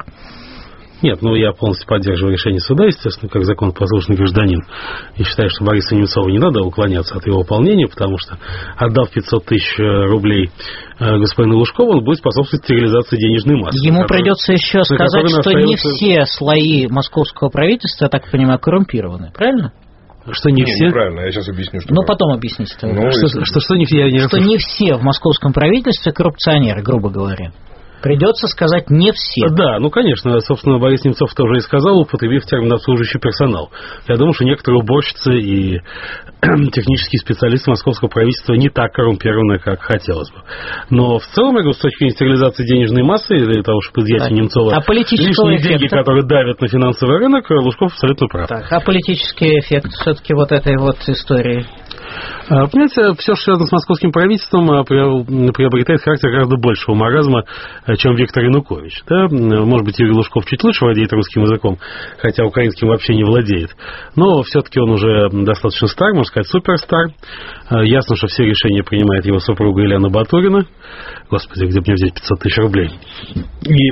Нет, ну я полностью поддерживаю решение суда, естественно, как законопослушный гражданин. И считаю, что Борису Немцову не надо уклоняться от его выполнения, потому что, отдав пятьсот тысяч рублей господину Лужкову, он будет способствовать стерилизации денежной массы. Ему который, придется еще сказать, что не все слои московского правительства, я так понимаю, коррумпированы, правильно? Что не, не все? Неправильно, я сейчас объясню, что... Ну, потом объясните. Ну, что, что, что, что не все? Я не что не все в московском правительстве коррупционеры, грубо говоря. Придется сказать не все. Да, ну, конечно, собственно, Борис Немцов тоже и сказал, употребив термин «обслуживающий персонал». Я думаю, что некоторые уборщицы и технические специалисты московского правительства не так коррумпированы, как хотелось бы. Но в целом, я говорю, с точки зрения стерилизации денежной массы, для того, чтобы изъять у Немцова а лишние деньги, которые давят на финансовый рынок, Лужков абсолютно прав. Так, а политический эффект все-таки вот этой вот истории? Понимаете, все, что связано с московским правительством, приобретает характер гораздо большего маразма, чем Виктор Янукович. Да? Может быть, Юрий Лужков чуть лучше владеет русским языком, хотя украинским вообще не владеет. Но все-таки он уже достаточно стар, можно сказать, суперстар. Ясно, что все решения принимает его супруга Елена Батурина. Господи, где бы мне взять пятьсот тысяч рублей? И...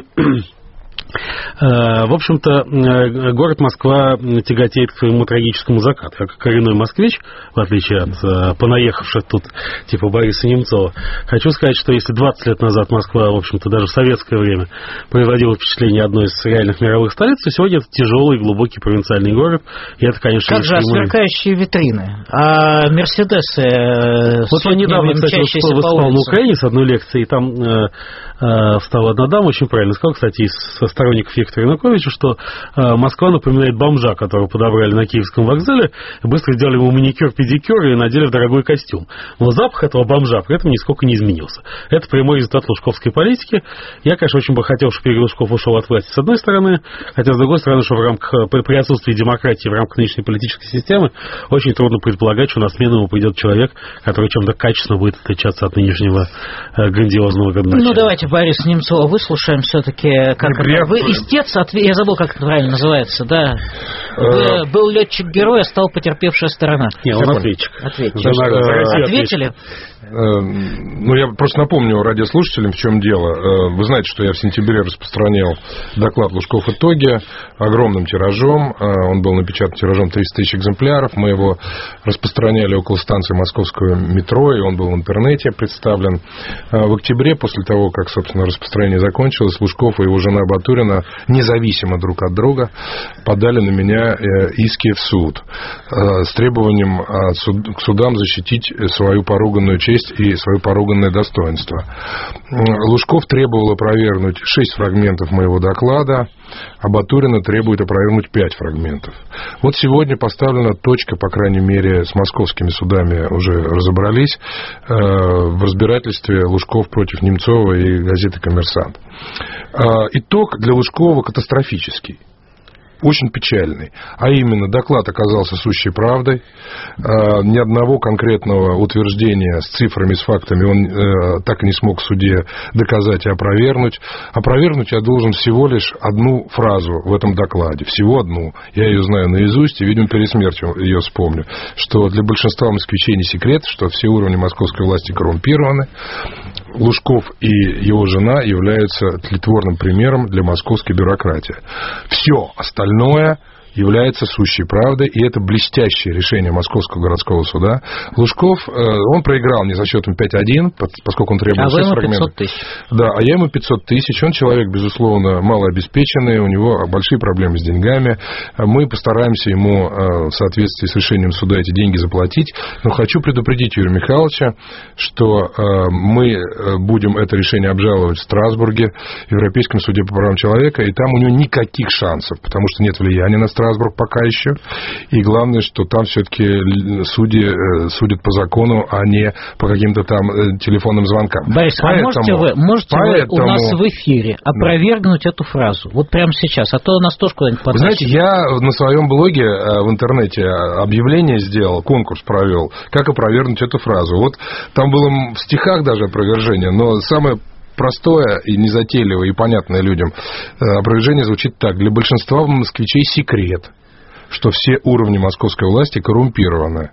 В общем-то, город Москва тяготеет к своему трагическому закату. Как коренной москвич, в отличие от понаехавших тут типа Бориса Немцова, хочу сказать, что если двадцать лет назад Москва, в общем-то, даже в советское время производила впечатление одной из реальных мировых столиц, то сегодня это тяжелый, глубокий провинциальный город. И это, конечно, как же, а сверкающие витрины? А Мерседесы... Вот я недавно, кстати, выступал на Украине с одной лекцией, и там встала одна дама, очень правильно сказала, кстати, из сторонников Виктора Януковича, что Москва напоминает бомжа, которого подобрали на Киевском вокзале, быстро сделали ему маникюр, педикюр и надели в дорогой костюм. Но запах этого бомжа при этом нисколько не изменился. Это прямой результат лужковской политики. Я, конечно, очень бы хотел, чтобы Игорь Лужков ушел от власти с одной стороны, хотя, с другой стороны, что в рамках, при отсутствии демократии, в рамках нынешней политической системы, очень трудно предполагать, что на смену ему придет человек, который чем-то качественно будет отличаться от нынешнего э, грандиозного градоначальника. Ну, давайте Борис Немцова выслушаем все-таки. Как это, вы истец, отве... я забыл, как это правильно называется, да? Вы, был летчик-герой, а стал потерпевшая сторона. Нет, он ответчик. Ответчик. За, Ответили? Ну, я просто напомню радиослушателям, в чем дело. Вы знаете, что я в сентябре распространял доклад «Лужков итоги» огромным тиражом. Он был напечатан тиражом триста тысяч экземпляров. Мы его распространяли около станции московского метро, и он был в интернете представлен. В октябре, после того, как, собственно, распространение закончилось, Лужков и его жена Батурина, независимо друг от друга, подали на меня иски в суд с требованием к судам защитить свою поруганную честь и свое поруганное достоинство. Лужков требовал опровергнуть шесть фрагментов моего доклада, а Батурина требует опровергнуть пять фрагментов. Вот сегодня поставлена точка, по крайней мере, с московскими судами уже разобрались, в разбирательстве Лужков против Немцова и газеты «Коммерсант». Итог для Лужкова катастрофический. Очень печальный. А именно, доклад оказался сущей правдой. Ни одного конкретного утверждения с цифрами, с фактами он так и не смог в суде доказать и опровергнуть. Опровергнуть я должен всего лишь одну фразу в этом докладе. Всего одну. Я ее знаю наизусть и, видимо, перед смертью ее вспомню. Что для большинства москвичей не секрет, что все уровни московской власти коррумпированы. Лужков и его жена являются тлетворным примером для московской бюрократии. Все остальное является сущей правдой, и это блестящее решение Московского городского суда. Лужков, он проиграл мне за счетом пять один, поскольку он требовал шесть фрагментов. А вы ему пятьсот тысяч. Да, а я ему пятьсот тысяч. Он человек, безусловно, малообеспеченный, у него большие проблемы с деньгами. Мы постараемся ему в соответствии с решением суда эти деньги заплатить. Но хочу предупредить Юрия Михайловича, что мы будем это решение обжаловать в Страсбурге, в Европейском суде по правам человека, и там у него никаких шансов, потому что нет влияния на Страсбург. Страсбург пока еще. И главное, что там все-таки судьи судят по закону, а не по каким-то там телефонным звонкам. Борис, поэтому, а можете вы, можете поэтому... вы у нас в эфире опровергнуть да. эту фразу? Вот прямо сейчас, а то нас тоже куда-нибудь подносит. Вы знаете, я на своем блоге в интернете объявление сделал, конкурс провел, как опровергнуть эту фразу. Вот там было в стихах даже опровержение, но самое простое и незатейливое и понятное людям опровержение звучит так. Для большинства москвичей секрет, что все уровни московской власти коррумпированы.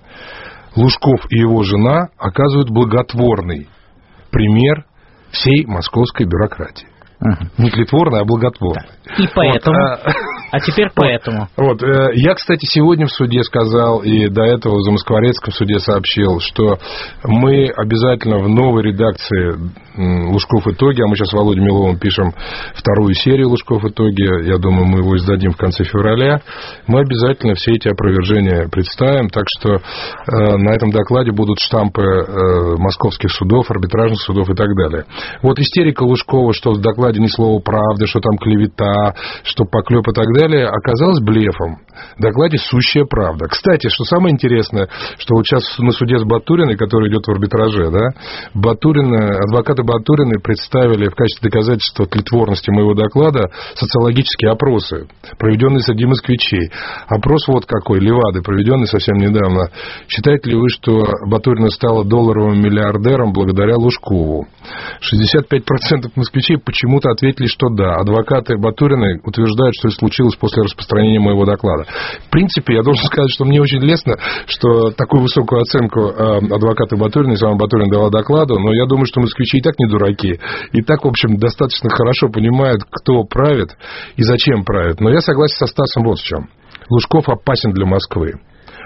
Лужков и его жена оказывают благотворный пример всей московской бюрократии. Угу. Не тлетворный, а благотворный. И поэтому... Вот, а... а теперь поэтому... Вот, я, кстати, сегодня в суде сказал, и до этого в Замоскворецком суде сообщил, что мы обязательно в новой редакции «Лужков итоги», а мы сейчас с Володей Миловым пишем вторую серию «Лужков итоги», я думаю, мы его издадим в конце февраля, мы обязательно все эти опровержения представим, так что на этом докладе будут штампы московских судов, арбитражных судов и так далее. Вот истерика Лужкова, что в докладе ни слова правды, что там клевета, что поклеп и так далее, оказалось блефом. В докладе сущая правда. Кстати, что самое интересное, что вот сейчас на суде с Батуриной, который идет в арбитраже, да, Батурина, адвокаты Батуриной представили в качестве доказательства тлетворности моего доклада социологические опросы, проведенные среди москвичей. Опрос вот какой, Левады, проведенный совсем недавно. Считаете ли вы, что Батурина стала долларовым миллиардером благодаря Лужкову? шестьдесят пять процентов москвичей почему-то ответили, что да. Адвокаты Батуриной утверждают, что это случилось после распространения моего доклада. В принципе, я должен сказать, что мне очень лестно, что такую высокую оценку адвокаты Батуриной, сама Батурина дала докладу, но я думаю, что москвичи и так не дураки, и так, в общем, достаточно хорошо понимают, кто правит и зачем правит. Но я согласен со Стасом вот в чем. Лужков опасен для Москвы.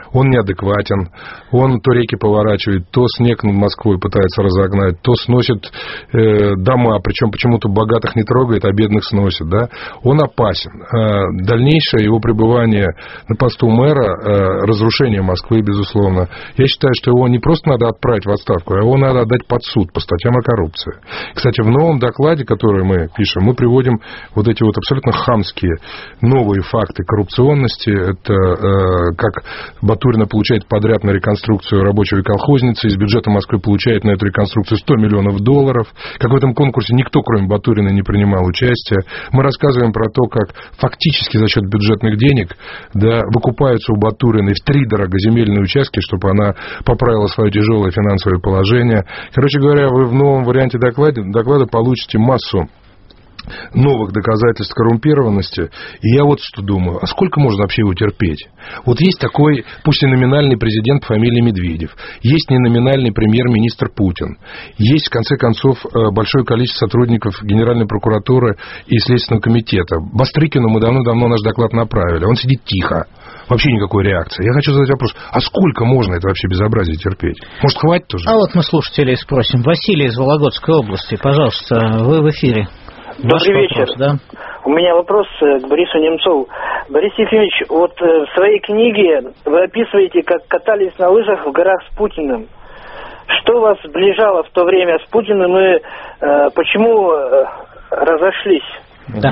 Он неадекватен, он то реки поворачивает, то снег над Москвой пытается разогнать, то сносит э, дома, причем почему-то богатых не трогает, а бедных сносит, да? Он опасен. Э, дальнейшее его пребывание на посту мэра, э, разрушение Москвы, безусловно. Я считаю, что его не просто надо отправить в отставку, а его надо отдать под суд по статьям о коррупции. Кстати, в новом докладе, который мы пишем, мы приводим вот эти вот абсолютно хамские новые факты коррупционности. Это э, как Батурина получает подряд на реконструкцию рабочего колхозницы, из бюджета Москвы получает на эту реконструкцию сто миллионов долларов. Как в этом конкурсе никто, кроме Батурина, не принимал участия. Мы рассказываем про то, как фактически за счет бюджетных денег, да, выкупаются у Батуриной втридорога земельные участки, чтобы она поправила свое тяжелое финансовое положение. Короче говоря, вы в новом варианте доклада, доклада получите массу новых доказательств коррумпированности. И я вот что думаю, а сколько можно вообще его терпеть? Вот есть такой, пусть и номинальный президент по фамилии Медведев, есть неноминальный премьер-министр Путин, есть, в конце концов, большое количество сотрудников Генеральной прокуратуры и Следственного комитета. Бастрыкину мы давно-давно наш доклад направили, он сидит тихо. Вообще никакой реакции. Я хочу задать вопрос, а сколько можно это вообще безобразие терпеть? Может, хватит уже? А вот мы слушателей спросим. Василий из Вологодской области, пожалуйста, вы в эфире. Добрый Ваш вечер. Вопрос, да? У меня вопрос к Борису Немцову. Борис Ефимович, вот в своей книге вы описываете, как катались на лыжах в горах с Путиным. Что вас сближало в то время с Путиным и э, почему э, разошлись? Да.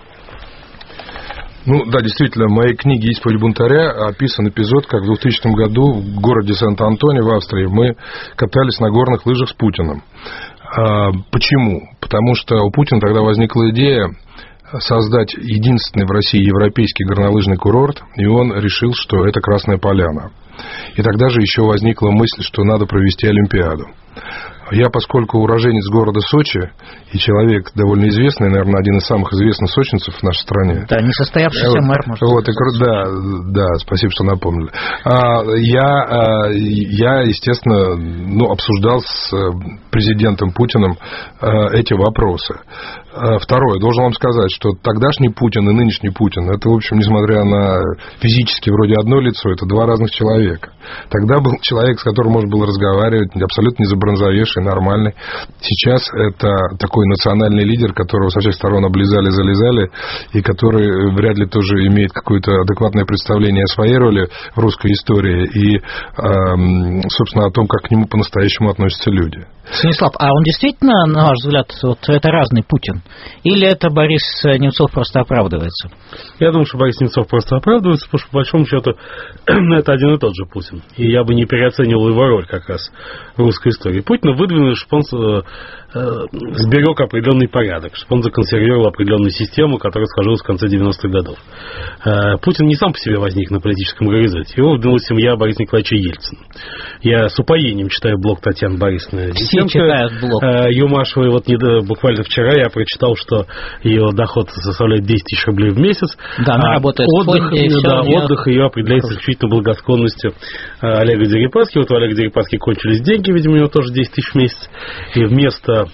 Ну, да, действительно, в моей книге «Исповедь бунтаря» описан эпизод, как в двухтысячном году в городе Сант-Антоне в Австрии мы катались на горных лыжах с Путиным. А, почему? Потому что у Путина тогда возникла идея создать единственный в России европейский горнолыжный курорт, и он решил, что это Красная Поляна. И тогда же еще возникла мысль, что надо провести Олимпиаду. Я, поскольку уроженец города Сочи и человек довольно известный, наверное, один из самых известных сочинцев в нашей стране. Да, несостоявшийся мэр, может вот, и, да, да, спасибо, что напомнили. Я, я, естественно, ну, обсуждал с президентом Путиным эти вопросы. Второе, должен вам сказать, что тогдашний Путин и нынешний Путин, это, в общем, несмотря на физически вроде одно лицо, это два разных человека. Тогда был человек, с которым можно было разговаривать, абсолютно не забронзовевший, нормальный. Сейчас это такой национальный лидер, которого со всех сторон облизали, залезали, и который вряд ли тоже имеет какое-то адекватное представление о своей роли в русской истории и, собственно, о том, как к нему по-настоящему относятся люди. Станислав, а он действительно, на ваш взгляд, вот это разный Путин? Или это Борис Немцов просто оправдывается? Я думаю, что Борис Немцов просто оправдывается, потому что, по большому счету, это один и тот же Путин. И я бы не переоценивал его роль как раз в русской истории. Путина выдвинули, чтобы он сберег определенный порядок, чтобы он законсервировал определенную систему, которая сложилась в конце девяностых годов. Путин не сам по себе возник на политическом горизонте. Его выдвинула семья Бориса Николаевича Ельцина. Я с упоением читаю блог Татьяны Борисовны. Все читают блог. Юмашевой. Вот буквально вчера я прочитал, что ее доход составляет десять тысяч рублей в месяц. Да, она а работает отдых, в фонде, да, отдых ее определяется исключительно благосклонностью Олега Дерипаски. Вот у Олега Дерипаски кончились деньги, видимо, у него тоже десять тысяч в месяц. И вместо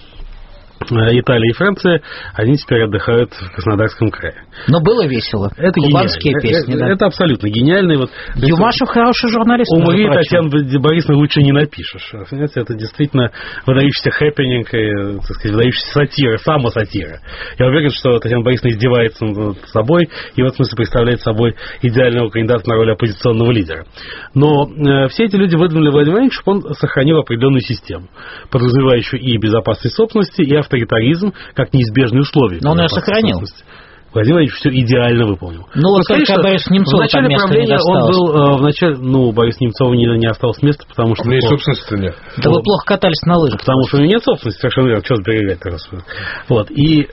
Италия и Франция, они теперь отдыхают в Краснодарском крае. Но было весело. Это кубанские песни, это, да. Это абсолютно гениально. Вот, Юмашев хороший журналист. У Марии Татьяны Борисовны лучше не напишешь. Понимаете, это действительно выдающийся хэппининг и, так сказать, выдающаяся сатира, самосатира. Я уверен, что Татьяна Борисовна издевается над собой и в этом смысле представляет собой идеального кандидата на роль оппозиционного лидера. Но э, все эти люди выдвинули Владимира Владимировича, чтобы он сохранил определенную систему, подразумевающую и безопасность собственности, и авторитаризм как неизбежные условия. Но он ее сохранил. Владимир Владимирович все идеально выполнил. Ну, вот только Борис Немцов в начале правления он был, э, в начале, ну, Борис Немцова не, не осталось места, потому что... У меня и собственности нет. Да вы плохо катались на лыжах. Потому что у меня нет собственности, совершенно верно, что сберегать. Вот, и...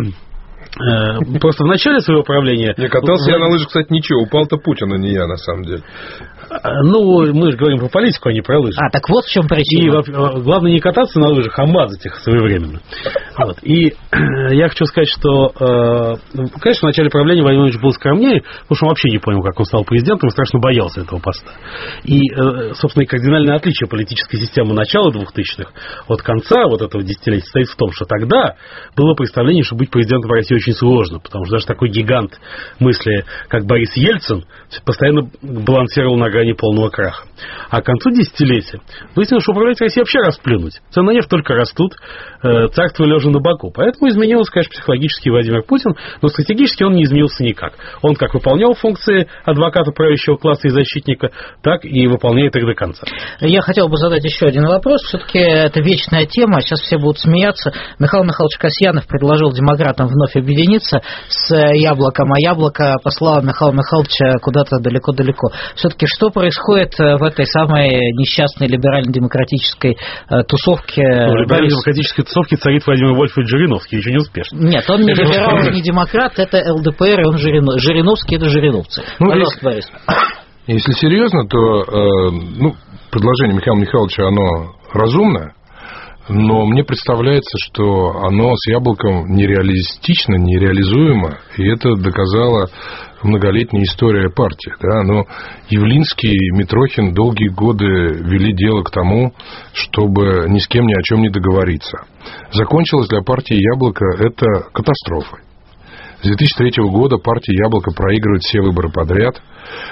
Просто в начале своего правления... Не катался я на лыжах, кстати, ничего. Упал-то Путин, а не я, на самом деле. Ну, мы же говорим про политику, а не про лыжи. А, так вот в чем причина. И главное не кататься на лыжах, а мазать их своевременно. Вот. И я хочу сказать, что, конечно, в начале правления Владимир Владимирович был скромнее, потому что он вообще не понял, как он стал президентом, и страшно боялся этого поста. И, собственно, и кардинальное отличие политической системы начала двухтысячных от конца вот этого десятилетия состоит в том, что тогда было представление, что быть президентом России очень очень сложно, потому что даже такой гигант мысли, как Борис Ельцин, постоянно балансировал на грани полного краха. А к концу десятилетия выяснилось, что управлять Россией вообще расплюнуть. Цены на нефть только растут, царство лежа на боку. Поэтому изменился, конечно, психологически Владимир Путин, но стратегически он не изменился никак. Он как выполнял функции адвоката правящего класса и защитника, так и выполняет их до конца. Я хотел бы задать еще один вопрос. Все-таки это вечная тема. Сейчас все будут смеяться. Михаил Михайлович Касьянов предложил демократам вновь объединиться с Яблоком, а Яблоко послало Михаила Михайловича куда-то далеко-далеко. Все-таки что происходит в этой самой несчастной либерально-демократической тусовке? Ну, либерально-демократической тусовке царит Владимир Вольфович Жириновский, еще не успешно. Нет, он не либерал, не демократ, это эл дэ пэ эр, он Жириновский, это жириновцы. Ну, если, Борис. Если серьезно, то э, ну, предложение Михаила Михайловича, оно разумное, но мне представляется, что оно с Яблоком нереалистично, нереализуемо, и это доказала многолетняя история партии. Да? Но Явлинский и Митрохин долгие годы вели дело к тому, чтобы ни с кем ни о чем не договориться. Закончилось для партии Яблоко это катастрофой. С две тысячи третьего года партия Яблоко проигрывает все выборы подряд.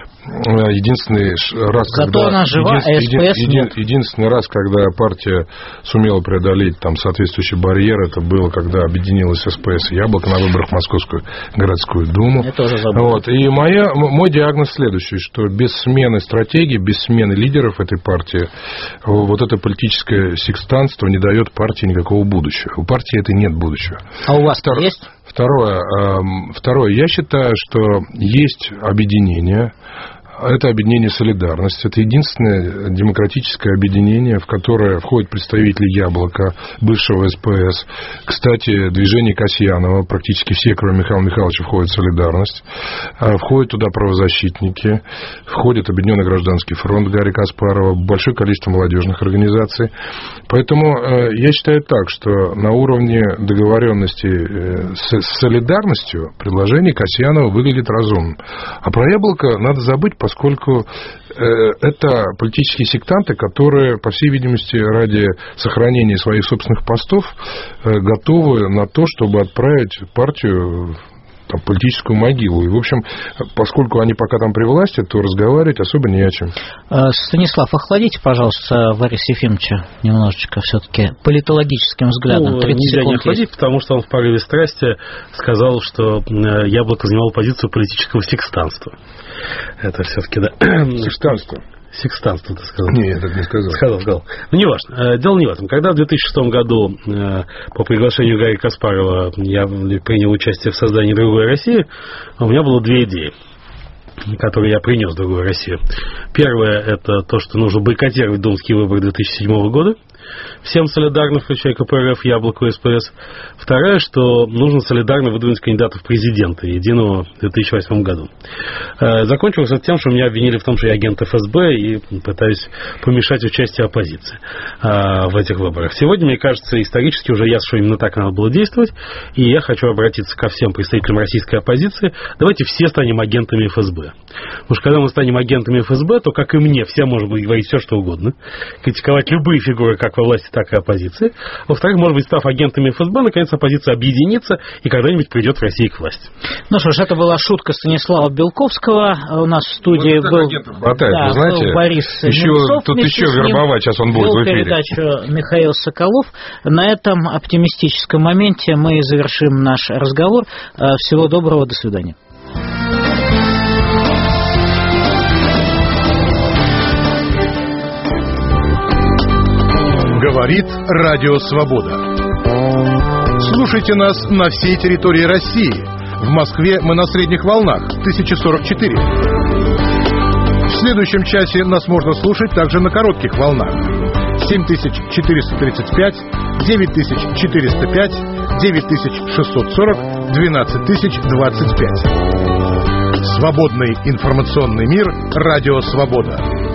Единственный раз, Зато когда, она жива, един, а СПС един, нет. единственный раз, когда партия сумела преодолеть там соответствующий барьер, это было, когда объединилась эс пэ эс и Яблоко на выборах в Московскую городскую думу. Я тоже забыл. Вот. И моя, мой диагноз следующий, что без смены стратегии, без смены лидеров этой партии, вот это политическое секстанство не дает партии никакого будущего. У партии это нет будущего. А у вас Втор... есть? Второе, второе, я считаю, что есть объединение. Это объединение «Солидарность». Это единственное демократическое объединение, в которое входят представители Яблока, бывшего эс пэ эс. Кстати, движение Касьянова, практически все, кроме Михаила Михайловича, входят в «Солидарность». Входят туда правозащитники, входит Объединенный гражданский фронт Гарри Каспарова, большое количество молодежных организаций. Поэтому я считаю так, что на уровне договоренности с «Солидарностью» предложение Касьянова выглядит разумным. А про Яблоко надо забыть, поскольку это политические сектанты, которые, по всей видимости, ради сохранения своих собственных постов готовы на то, чтобы отправить партию там, политическую могилу. И, в общем, поскольку они пока там при власти, то разговаривать особо не о чем. Станислав, охладите, пожалуйста, Бориса Ефимовича немножечко все-таки политологическим взглядом. Ну, нельзя не охладить, есть. Потому что он в порыве страсти сказал, что Яблоко занимало позицию политического секстанства. Это все-таки, да. Секстанство. Секстанство, ты сказал. Нет, я так не сказал. Сказал, сказал. Ну, неважно. Дело не в этом. Когда в две тысячи шестом году по приглашению Гарри Каспарова я принял участие в создании «Другой России», у меня было две идеи, которые я принес в «Другую Россию». Первое – это то, что нужно бойкотировать думские выборы две тысячи седьмого года. Всем солидарно, включая ка пэ эр эф, Яблоко и эс пэ эс. Вторая, что нужно солидарно выдвинуть кандидата в президенты Единого в две тысячи восьмом году. Закончилось это тем, что меня обвинили в том, что я агент эф эс бэ и пытаюсь помешать участию оппозиции в этих выборах. Сегодня, мне кажется, исторически уже ясно, что именно так надо было действовать, и я хочу обратиться ко всем представителям российской оппозиции. Давайте все станем агентами эф эс бэ. Потому что когда мы станем агентами эф эс бэ, то, как и мне, все можем говорить все, что угодно, критиковать любые фигуры, как во власти, так и оппозиции. Во-вторых, может быть, став агентами эф эс бэ, наконец оппозиция объединится и когда-нибудь придет в Россию к власти. Ну что ж, это была шутка Станислава Белковского. У нас в студии вот был, хватает, да, знаете, был Борис еще, Немцов. Тут еще вербовать, сейчас он будет в эфире. Передачу Михаил Соколов. На этом оптимистическом моменте мы завершим наш разговор. Всего доброго, до свидания. Говорит Радио Свобода. Слушайте нас на всей территории России. В Москве мы на средних волнах тысяча сорок четыре. В следующем часе нас можно слушать также на коротких волнах. семь тысяч четыреста тридцать пять, девять тысяч четыреста пять, девять тысяч шестьсот сорок, двенадцать тысяч двадцать пять. Свободный информационный мир. Радио Свобода.